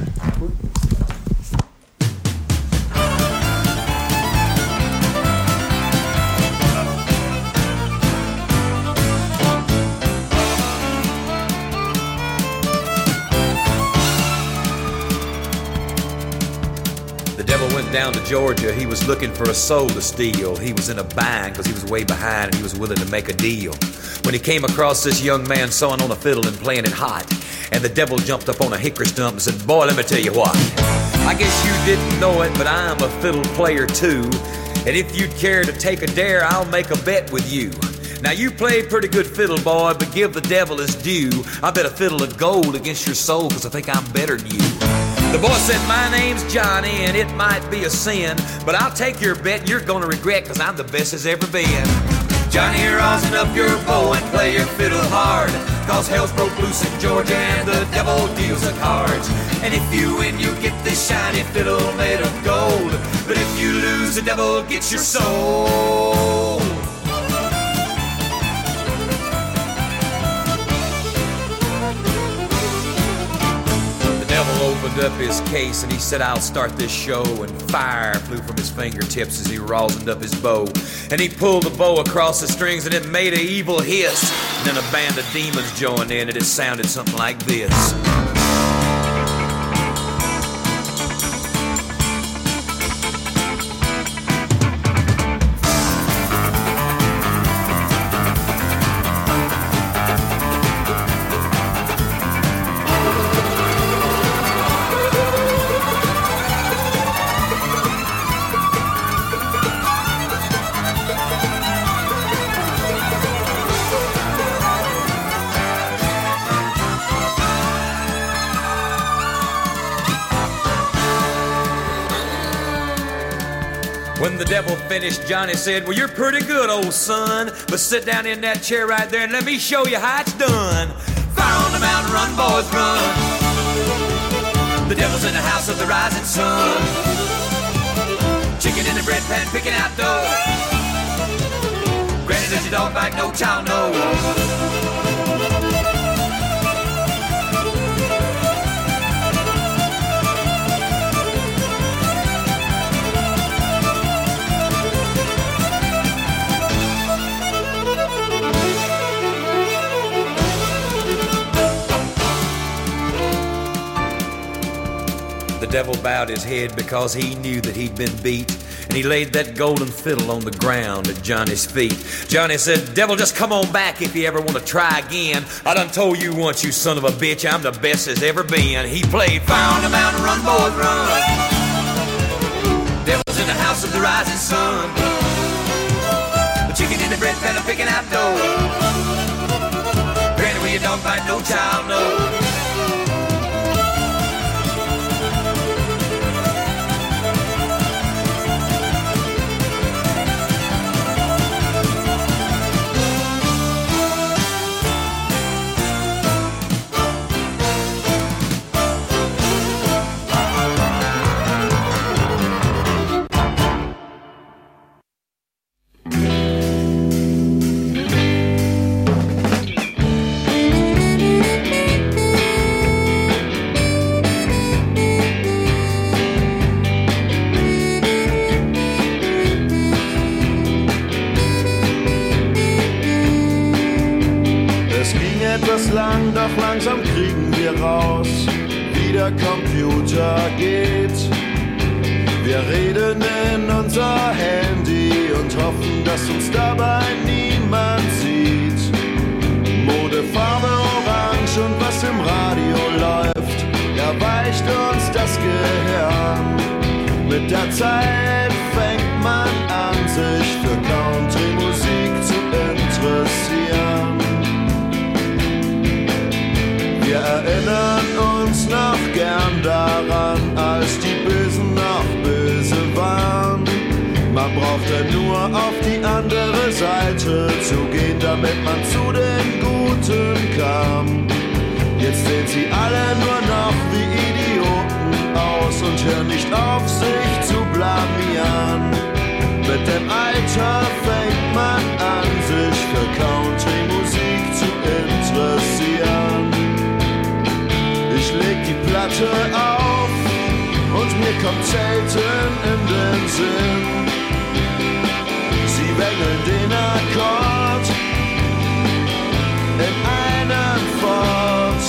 Down to Georgia, he was looking for a soul to steal. He was in a bind because he was way behind and he was willing to make a deal. When he came across this young man sawing on a fiddle and playing it hot, and the devil jumped up on a hickory stump and said, "Boy, let me tell you what. I guess you didn't know it, but I'm a fiddle player too. And if you'd care to take a dare, I'll make a bet with you. Now you played pretty good fiddle, boy, but give the devil his due. I bet a fiddle of gold against your soul because I think I'm better than you. The boy said, my name's Johnny, and it might be a sin, but I'll take your bet and you're gonna regret, cause I'm the best as ever been. Johnny, rosin up your bow and play your fiddle hard, cause hell's broke loose in Georgia and the devil deals the cards. And if you win, you get this shiny fiddle made of gold, but if you lose, the devil gets your soul. Opened up his case and he said, I'll start this show, and fire flew from his fingertips as he rosined up his bow, and he pulled the bow across the strings and it made an evil hiss, and then a band of demons joined in and it sounded something like this. When the devil finished, Johnny said, well, you're pretty good, old son, but sit down in that chair right there and let me show you how it's done. Fire on the mountain, run, boys, run. The devil's in the house of the rising sun. Chicken in the bread pan, picking out dough. Granny, does your dog bite? No child knows. The devil bowed his head because he knew that he'd been beat, and he laid that golden fiddle on the ground at Johnny's feet. Johnny said, devil, just come on back if you ever want to try again. I done told you once, you son of a bitch, I'm the best as ever been. He played Fire on the Mountain, Run, Boys, Run. Devil's in the house of the rising sun. The chicken in the bread pan, picking out dough. Granny, where your dog bite, no child knows. Lang, doch langsam kriegen wir raus, wie der Computer geht. Wir reden in unser Handy und hoffen, dass uns dabei niemand sieht. Modefarbe orange und was im Radio läuft, erweicht uns das Gehirn. Mit der Zeit fängt man an, sich für Country-Musik zu interessieren. Wir erinnern uns noch gern daran, als die Bösen noch böse waren. Man brauchte nur auf die andere Seite zu gehen, damit man zu den Guten kam. Jetzt sehen sie alle nur noch wie Idioten aus und hören nicht auf, sich zu blamieren. Mit dem Alter fängt man an, sich für Country-Musik zu interessieren. Ich leg die Platte auf und mir kommt selten in den Sinn. Sie wängeln den Akkord in einem fort,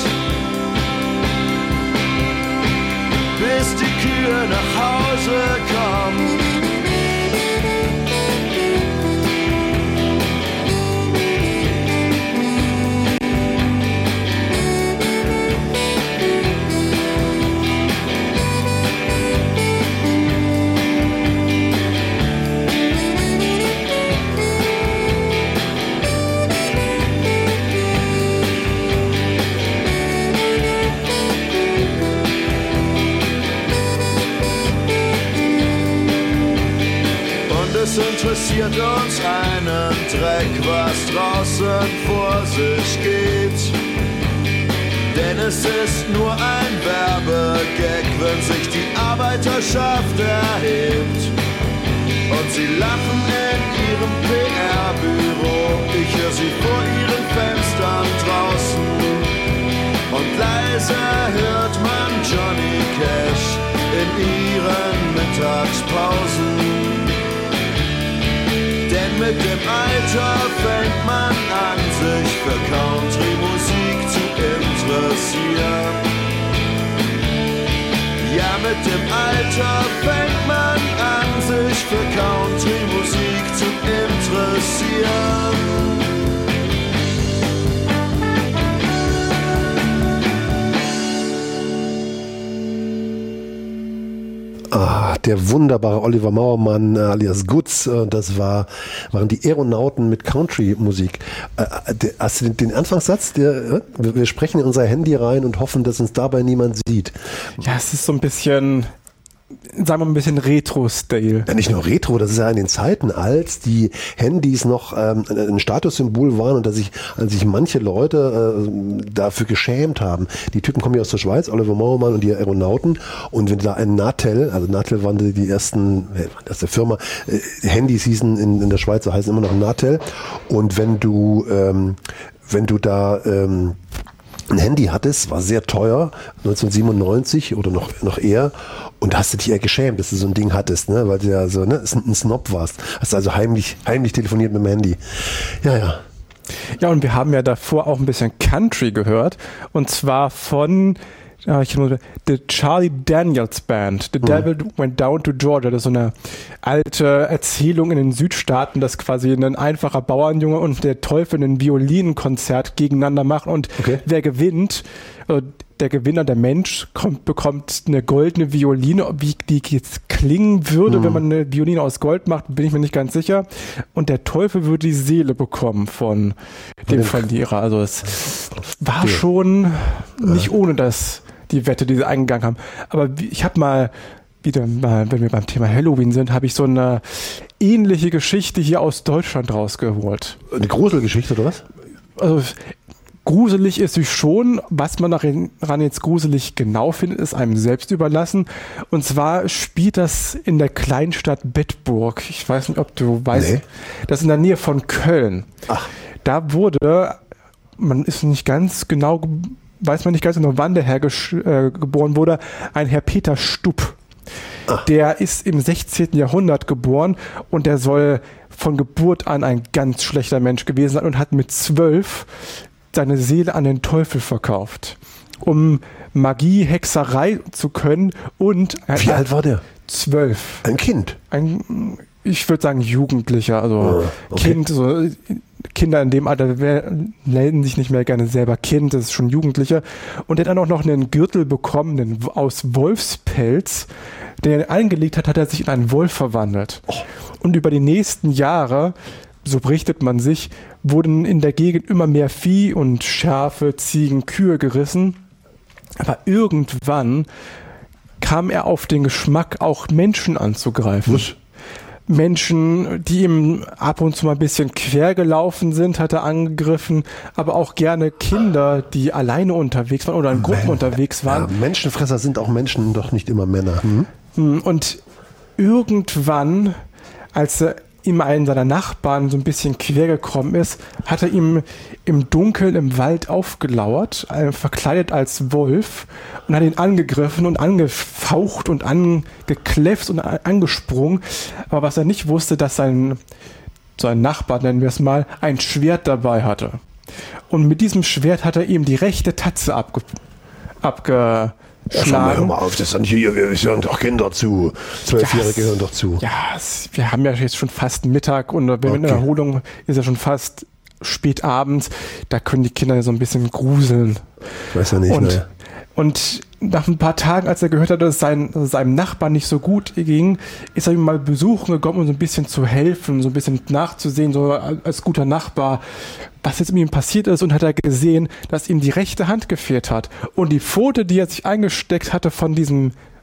bis die Kühe nach Hause kommen. es interessiert uns einen Dreck, was draußen vor sich geht. Denn es ist nur ein Werbegag, wenn sich die Arbeiterschaft erhebt. Und sie lachen in ihrem PR-Büro, ich höre sie vor ihren Fenstern draußen. Und leise hört man Johnny Cash in ihren Mittagspausen. Denn mit dem Alter fängt man an, sich für Country-Musik zu interessieren. Ja, mit dem Alter fängt man an, sich für Country-Musik zu interessieren. Der wunderbare Oliver Mauermann alias Gutz, das waren die Aeronauten mit Country-Musik. Hast du den Anfangssatz? Wir sprechen in unser Handy rein und hoffen, dass uns dabei niemand sieht. Ja, es ist so ein bisschen, sagen wir mal, ein bisschen Retro-Style. Ja, nicht nur Retro, das ist ja in den Zeiten, als die Handys noch ein Statussymbol waren und dass sich manche Leute dafür geschämt haben. Die Typen kommen ja aus der Schweiz, Oliver Mauermann und die Aeronauten, und wenn da ein Natel, also Natel waren die ersten, das ist der Firma, Handys hießen in der Schweiz, so heißen immer noch Natel, und wenn du da ein Handy hattest, war sehr teuer, 1997 oder noch eher, und da hast du dich eher geschämt, dass du so ein Ding hattest, ne, weil du ja so ein Snob warst. Hast also heimlich telefoniert mit dem Handy. Ja. Ja, und wir haben ja davor auch ein bisschen Country gehört, und zwar von The Charlie Daniels Band, The Devil Went Down to Georgia. Das ist so eine alte Erzählung in den Südstaaten, dass quasi ein einfacher Bauernjunge und der Teufel ein Violinkonzert gegeneinander machen, und wer gewinnt, der Gewinner, der Mensch, bekommt eine goldene Violine. Wie die jetzt klingen würde, wenn man eine Violine aus Gold macht, bin ich mir nicht ganz sicher. Und der Teufel würde die Seele bekommen von dem Verlierer. Also es war schon nicht ohne die Wette, die sie eingegangen haben. Aber ich habe mal, wenn wir beim Thema Halloween sind, habe ich so eine ähnliche Geschichte hier aus Deutschland rausgeholt. Eine Gruselgeschichte oder was? Also gruselig ist sie schon. Was man daran jetzt gruselig genau findet, ist einem selbst überlassen. Und zwar spielt das in der Kleinstadt Bedburg. Ich weiß nicht, ob du weißt. Nee. Das ist in der Nähe von Köln. Ach. Da wurde, weiß man nicht ganz genau, wann der Herr geboren wurde, ein Herr Peter Stupp. Ach. Der ist im 16. Jahrhundert geboren, und der soll von Geburt an ein ganz schlechter Mensch gewesen sein und hat mit 12 seine Seele an den Teufel verkauft, um Magie, Hexerei zu können. Und wie alt war der? 12. Ein Kind? Ich würde sagen Jugendlicher, also Kind, so Kinder in dem Alter nennen sich nicht mehr gerne selber Kind, das ist schon Jugendlicher. Und er hat dann auch noch einen Gürtel bekommen, aus Wolfspelz, den er eingelegt hat, hat er sich in einen Wolf verwandelt. Oh. Und über die nächsten Jahre, so berichtet man sich, wurden in der Gegend immer mehr Vieh und Schafe, Ziegen, Kühe gerissen. Aber irgendwann kam er auf den Geschmack, auch Menschen anzugreifen. Was? Menschen, die ihm ab und zu mal ein bisschen quer gelaufen sind, hat er angegriffen, aber auch gerne Kinder, die alleine unterwegs waren oder in Gruppen unterwegs waren. Ja, Menschenfresser sind auch Menschen, doch nicht immer Männer. Und irgendwann, als er ihm einen seiner Nachbarn so ein bisschen quer gekommen ist, hat er ihm im Dunkeln im Wald aufgelauert, verkleidet als Wolf, und hat ihn angegriffen und angefaucht und angekläfft und angesprungen. Aber was er nicht wusste, dass sein Nachbar, nennen wir es mal, ein Schwert dabei hatte. Und mit diesem Schwert hat er ihm die rechte Tatze abgeschlagen. Hör mal auf, das sind hier, wir hören doch Kinder zu. 12-Jährige hören doch zu. Ja, wir haben ja jetzt schon fast Mittag, und wenn wir in der Erholung ist ja schon fast spät abends. Da können die Kinder so ein bisschen gruseln. Weiß ja nicht, Und nach ein paar Tagen, als er gehört hat, dass es seinem Nachbarn nicht so gut ging, ist er ihm mal besuchen gekommen, um so ein bisschen zu helfen, so ein bisschen nachzusehen, so als guter Nachbar, was jetzt mit ihm passiert ist, und hat er gesehen, dass ihm die rechte Hand gefehlt hat. Und die Pfote, die er sich eingesteckt hatte von diesem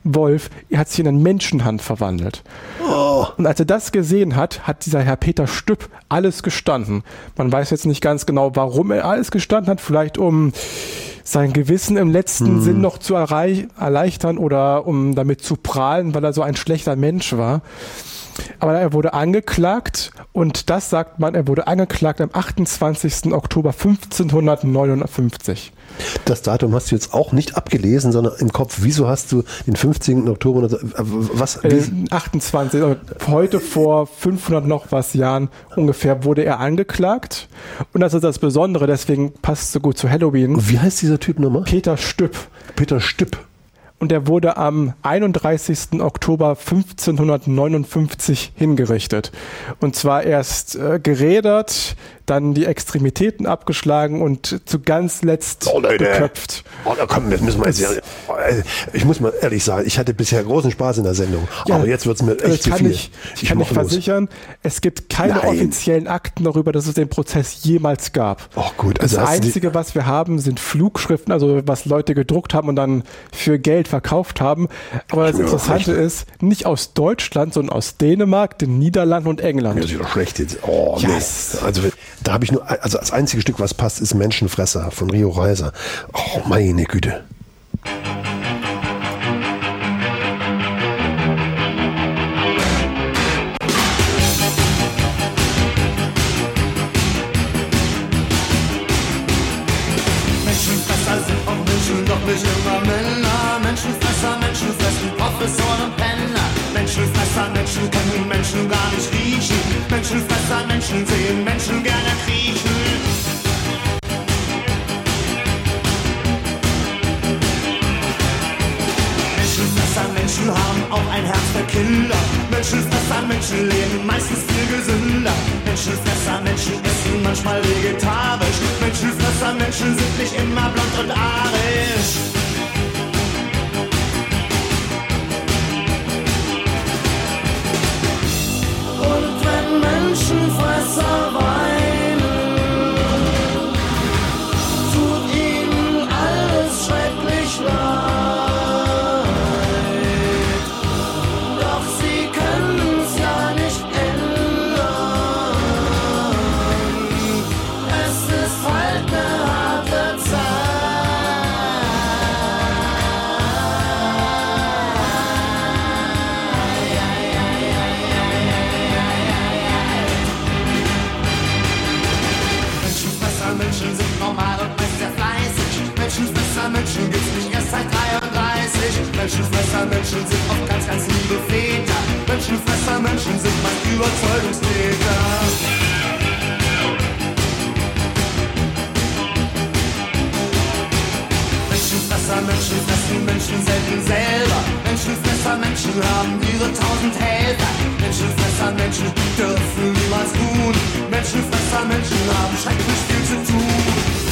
Wolf, er hat sich in eine Menschenhand verwandelt. Oh. Und als er das gesehen hat, hat dieser Herr Peter Stüpp alles gestanden. Man weiß jetzt nicht ganz genau, warum er alles gestanden hat, vielleicht um sein Gewissen im letzten Sinn noch zu erleichtern oder um damit zu prahlen, weil er so ein schlechter Mensch war. Aber er wurde angeklagt und das sagt man, er wurde angeklagt am 28. Oktober 1559. Das Datum hast du jetzt auch nicht abgelesen, sondern im Kopf. Wieso hast du den 15. Oktober, was? 28, also heute vor 500 noch was Jahren ungefähr wurde er angeklagt. Und das ist das Besondere, deswegen passt es so gut zu Halloween. Wie heißt dieser Typ nochmal? Peter Stüpp. Peter Stüpp. Und er wurde am 31. Oktober 1559 hingerichtet. Und zwar erst gerädert, dann die Extremitäten abgeschlagen und zu ganz letzt geköpft. Komm, das müssen wir jetzt. Ich muss mal ehrlich sagen, ich hatte bisher großen Spaß in der Sendung, aber jetzt wird es mir echt zu viel. Ich kann nicht versichern, es gibt keine offiziellen Akten darüber, dass es den Prozess jemals gab. Oh gut, also das Einzige, was wir haben, sind Flugschriften, also was Leute gedruckt haben und dann für Geld verkauft haben. Aber das Interessante ist, nicht aus Deutschland, sondern aus Dänemark, den Niederlanden und England. Das ist doch schlecht jetzt. Oh, yes. Nee. Also da habe ich nur, also das einzige Stück, was passt, ist Menschenfresser von Rio Reiser. Oh, meine Güte. Menschenfresser sind auch Menschen, doch nicht immer Männer. Menschenfresser, Menschen fressen Professoren und Penner. Menschenfresser, Menschen können Menschen gar nicht riechen. Menschenfresser, Menschen sehen Menschen gerne kriechen. Menschenfresser, Menschen haben auch ein Herz für Kinder. Menschenfresser, Menschen leben meistens viel gesünder. Menschenfresser, Menschen essen manchmal vegetarisch. Menschenfresser, Menschen sind nicht immer blond und arisch. Und wenn Menschenfresser weinen, tut ihnen alles schrecklich leid. Doch sie können's ja nicht ändern. Es ist halt eine harte Zeit. Menschen sind normal und meist sehr fleißig. Menschenfresser, Menschen gibt's nicht erst seit 33. Menschenfresser, Menschen sind oft ganz, ganz liebe Väter. Menschenfresser, Menschen sind meist Überzeugungstäter. Menschenfresser, Menschen fressen Menschen selten selber. Menschenfresser, Menschen haben ihre 1000 Helfer. Menschenfresser, Menschen dürfen niemals ruhen. Menschenfresser, Menschen haben schrecklich viel zu tun.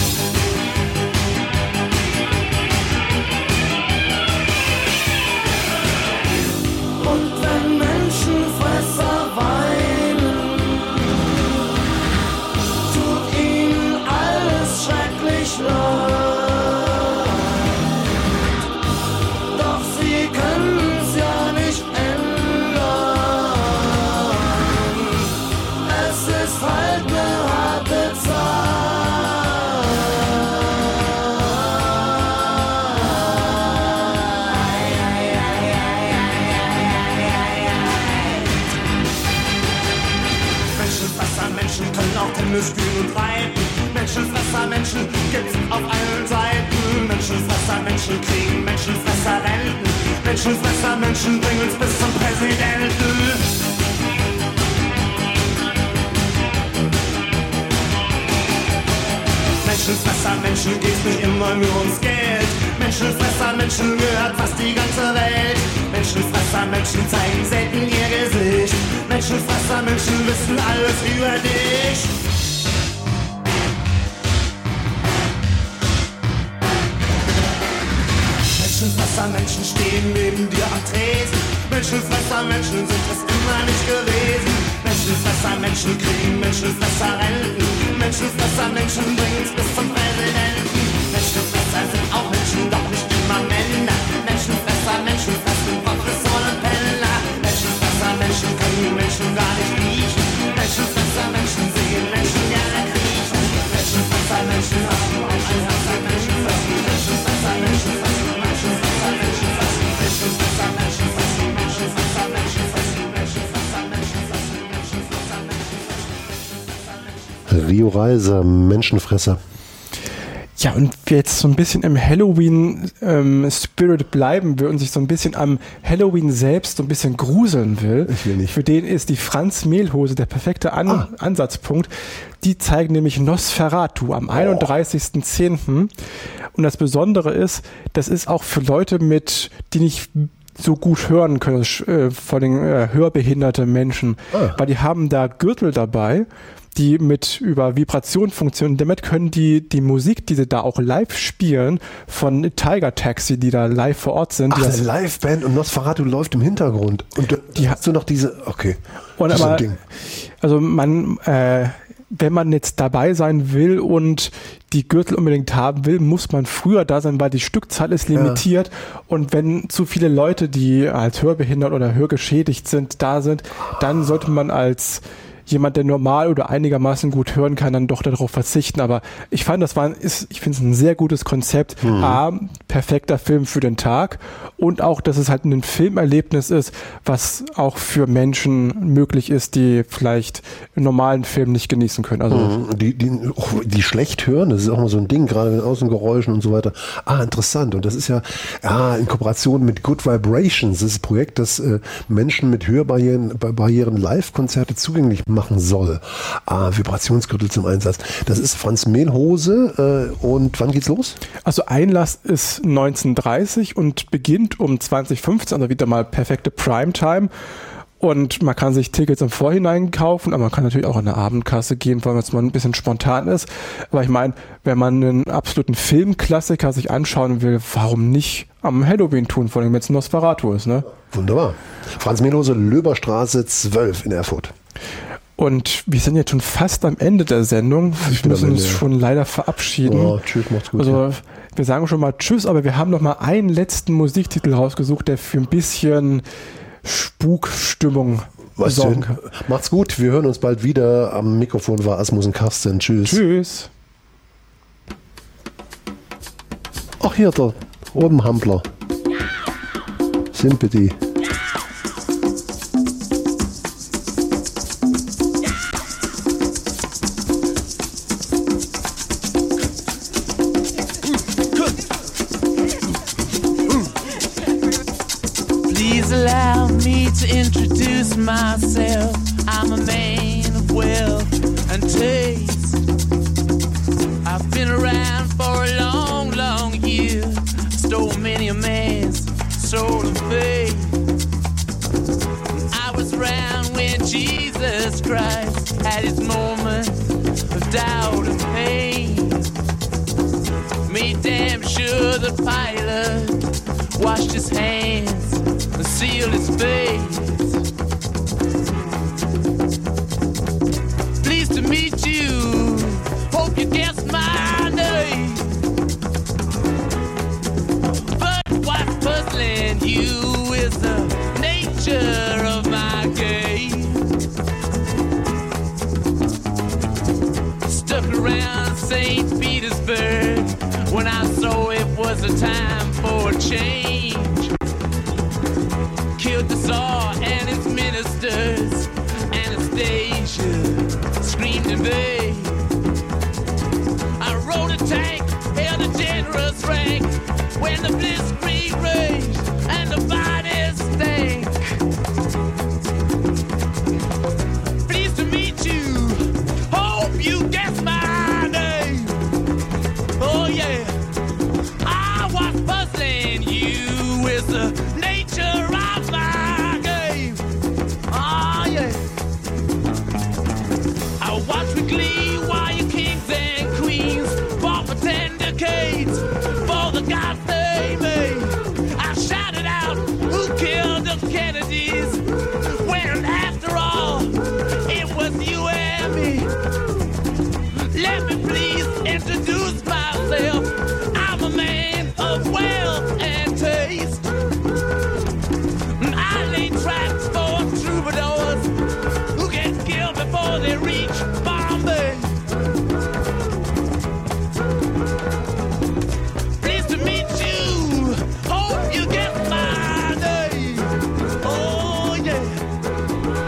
Und wenn Menschenfresser weinen, tut ihnen alles schrecklich leid. Tennis spielen und reiten. Menschenfresser, Menschen gibt's auf allen Seiten. Menschenfresser, Menschen kriegen Menschenfresser Renten. Menschenfresser, Menschen bringen's bis zum Präsidenten. Menschenfresser, Menschen geht's nicht immer nur ums Geld. Menschenfresser, Menschen gehört fast die ganze Welt. Menschenfresser, Menschen zeigen selten ihr Gesicht. Menschenfresser, Menschen wissen alles über dich. Menschenfresser, Menschen stehen neben dir am Tresen. Menschenfresser, Menschen sind es immer nicht gewesen. Menschenfresser, Menschen kriegen Menschenfresser Renten. Menschenfresser, Menschen bringen's bis zum Präsidenten. Menschenfresser sind auch Menschen, doch nicht immer Männer. Menschenfresser, Menschen fressen Menschen können die Menschen gar nicht riechen. Menschenfresser, Menschen sehen Menschen gerne kriechen. Menschenfresser, Menschen haben auch ein Herz an Menschen fressen. Menschenfresser, Menschen fressen, Menschenfresser, Menschen fressen. Menschenfresser, Menschen fressen, Menschenfresser, Menschen fressen. Menschenfresser, Menschen fressen, Menschenfresser, Menschenfresser. Rio Reiser, Menschenfresser. Ja, und wer jetzt so ein bisschen im Halloween-Spirit bleiben will und sich so ein bisschen am Halloween selbst so ein bisschen gruseln will, für den ist die Franz Mehlhose der perfekte Ansatzpunkt. Die zeigen nämlich Nosferatu am 31.10. Und das Besondere ist, das ist auch für Leute die nicht so gut hören können, vor allem hörbehinderte Menschen, weil die haben da Gürtel dabei, die über Vibration funktionieren. Damit können die Musik, die sie da auch live spielen, von Tiger Taxi, die da live vor Ort sind. Ach, eine Liveband und Nosferatu läuft im Hintergrund. Und die hast du noch diese, okay. Und das aber, ist ein Ding. Also wenn man jetzt dabei sein will und die Gürtel unbedingt haben will, muss man früher da sein, weil die Stückzahl ist limitiert. Ja. Und wenn zu viele Leute, die als hörbehindert oder hörgeschädigt sind, da sind, dann sollte man als jemand, der normal oder einigermaßen gut hören kann, dann doch darauf verzichten. Aber ich fand, ich finde es ein sehr gutes Konzept. Perfekter Film für den Tag und auch, dass es halt ein Filmerlebnis ist, was auch für Menschen möglich ist, die vielleicht einen normalen Film nicht genießen können. Also die schlecht hören, das ist auch mal so ein Ding, gerade mit Außengeräuschen und so weiter. Interessant. Und das ist ja in Kooperation mit Good Vibrations. Das ist ein Projekt, das Menschen mit Hörbarrieren Live-Konzerte zugänglich machen soll. Vibrationsgürtel zum Einsatz. Das ist Franz Mehlhose. Und wann geht's los? Also Einlass ist 19:30 und beginnt um 20:15, also wieder mal perfekte Primetime. Und man kann sich Tickets im Vorhinein kaufen, aber man kann natürlich auch in eine Abendkasse gehen, weil es mal ein bisschen spontan ist. Aber ich meine, wenn man einen absoluten Filmklassiker sich anschauen will, warum nicht am Halloween tun, vor allem wenn es Nosferatu ist, ne? Wunderbar. Franz Mehlhose, Löberstraße 12 in Erfurt. Und wir sind jetzt schon fast am Ende der Sendung. Wir müssen uns schon leider verabschieden. Tschüss, macht's gut. Also wir sagen schon mal Tschüss, aber wir haben noch mal einen letzten Musiktitel rausgesucht, der für ein bisschen Spukstimmung sorgen kann. Macht's gut, wir hören uns bald wieder. Am Mikrofon war Asmus und Carsten. Tschüss. Tschüss. Ach, hier der Obenhampler. Sympathy. Allow me to introduce myself. I'm a man of wealth and taste. I've been around for a long, long year. Stole many a man's soul of faith. I was around when Jesus Christ had his moment of doubt and pain. Made damn sure the Pilate washed his hands and sealed his face. Pleased to meet you, hope you guessed my name. But what's puzzling you is the nature of my game. Stuck around St. Petersburg when I saw it was a time for a change. Killed the Tsar and his ministers. Anastasia screamed in vain. I rode a tank, held a generous rank when the blitzkrieg raged.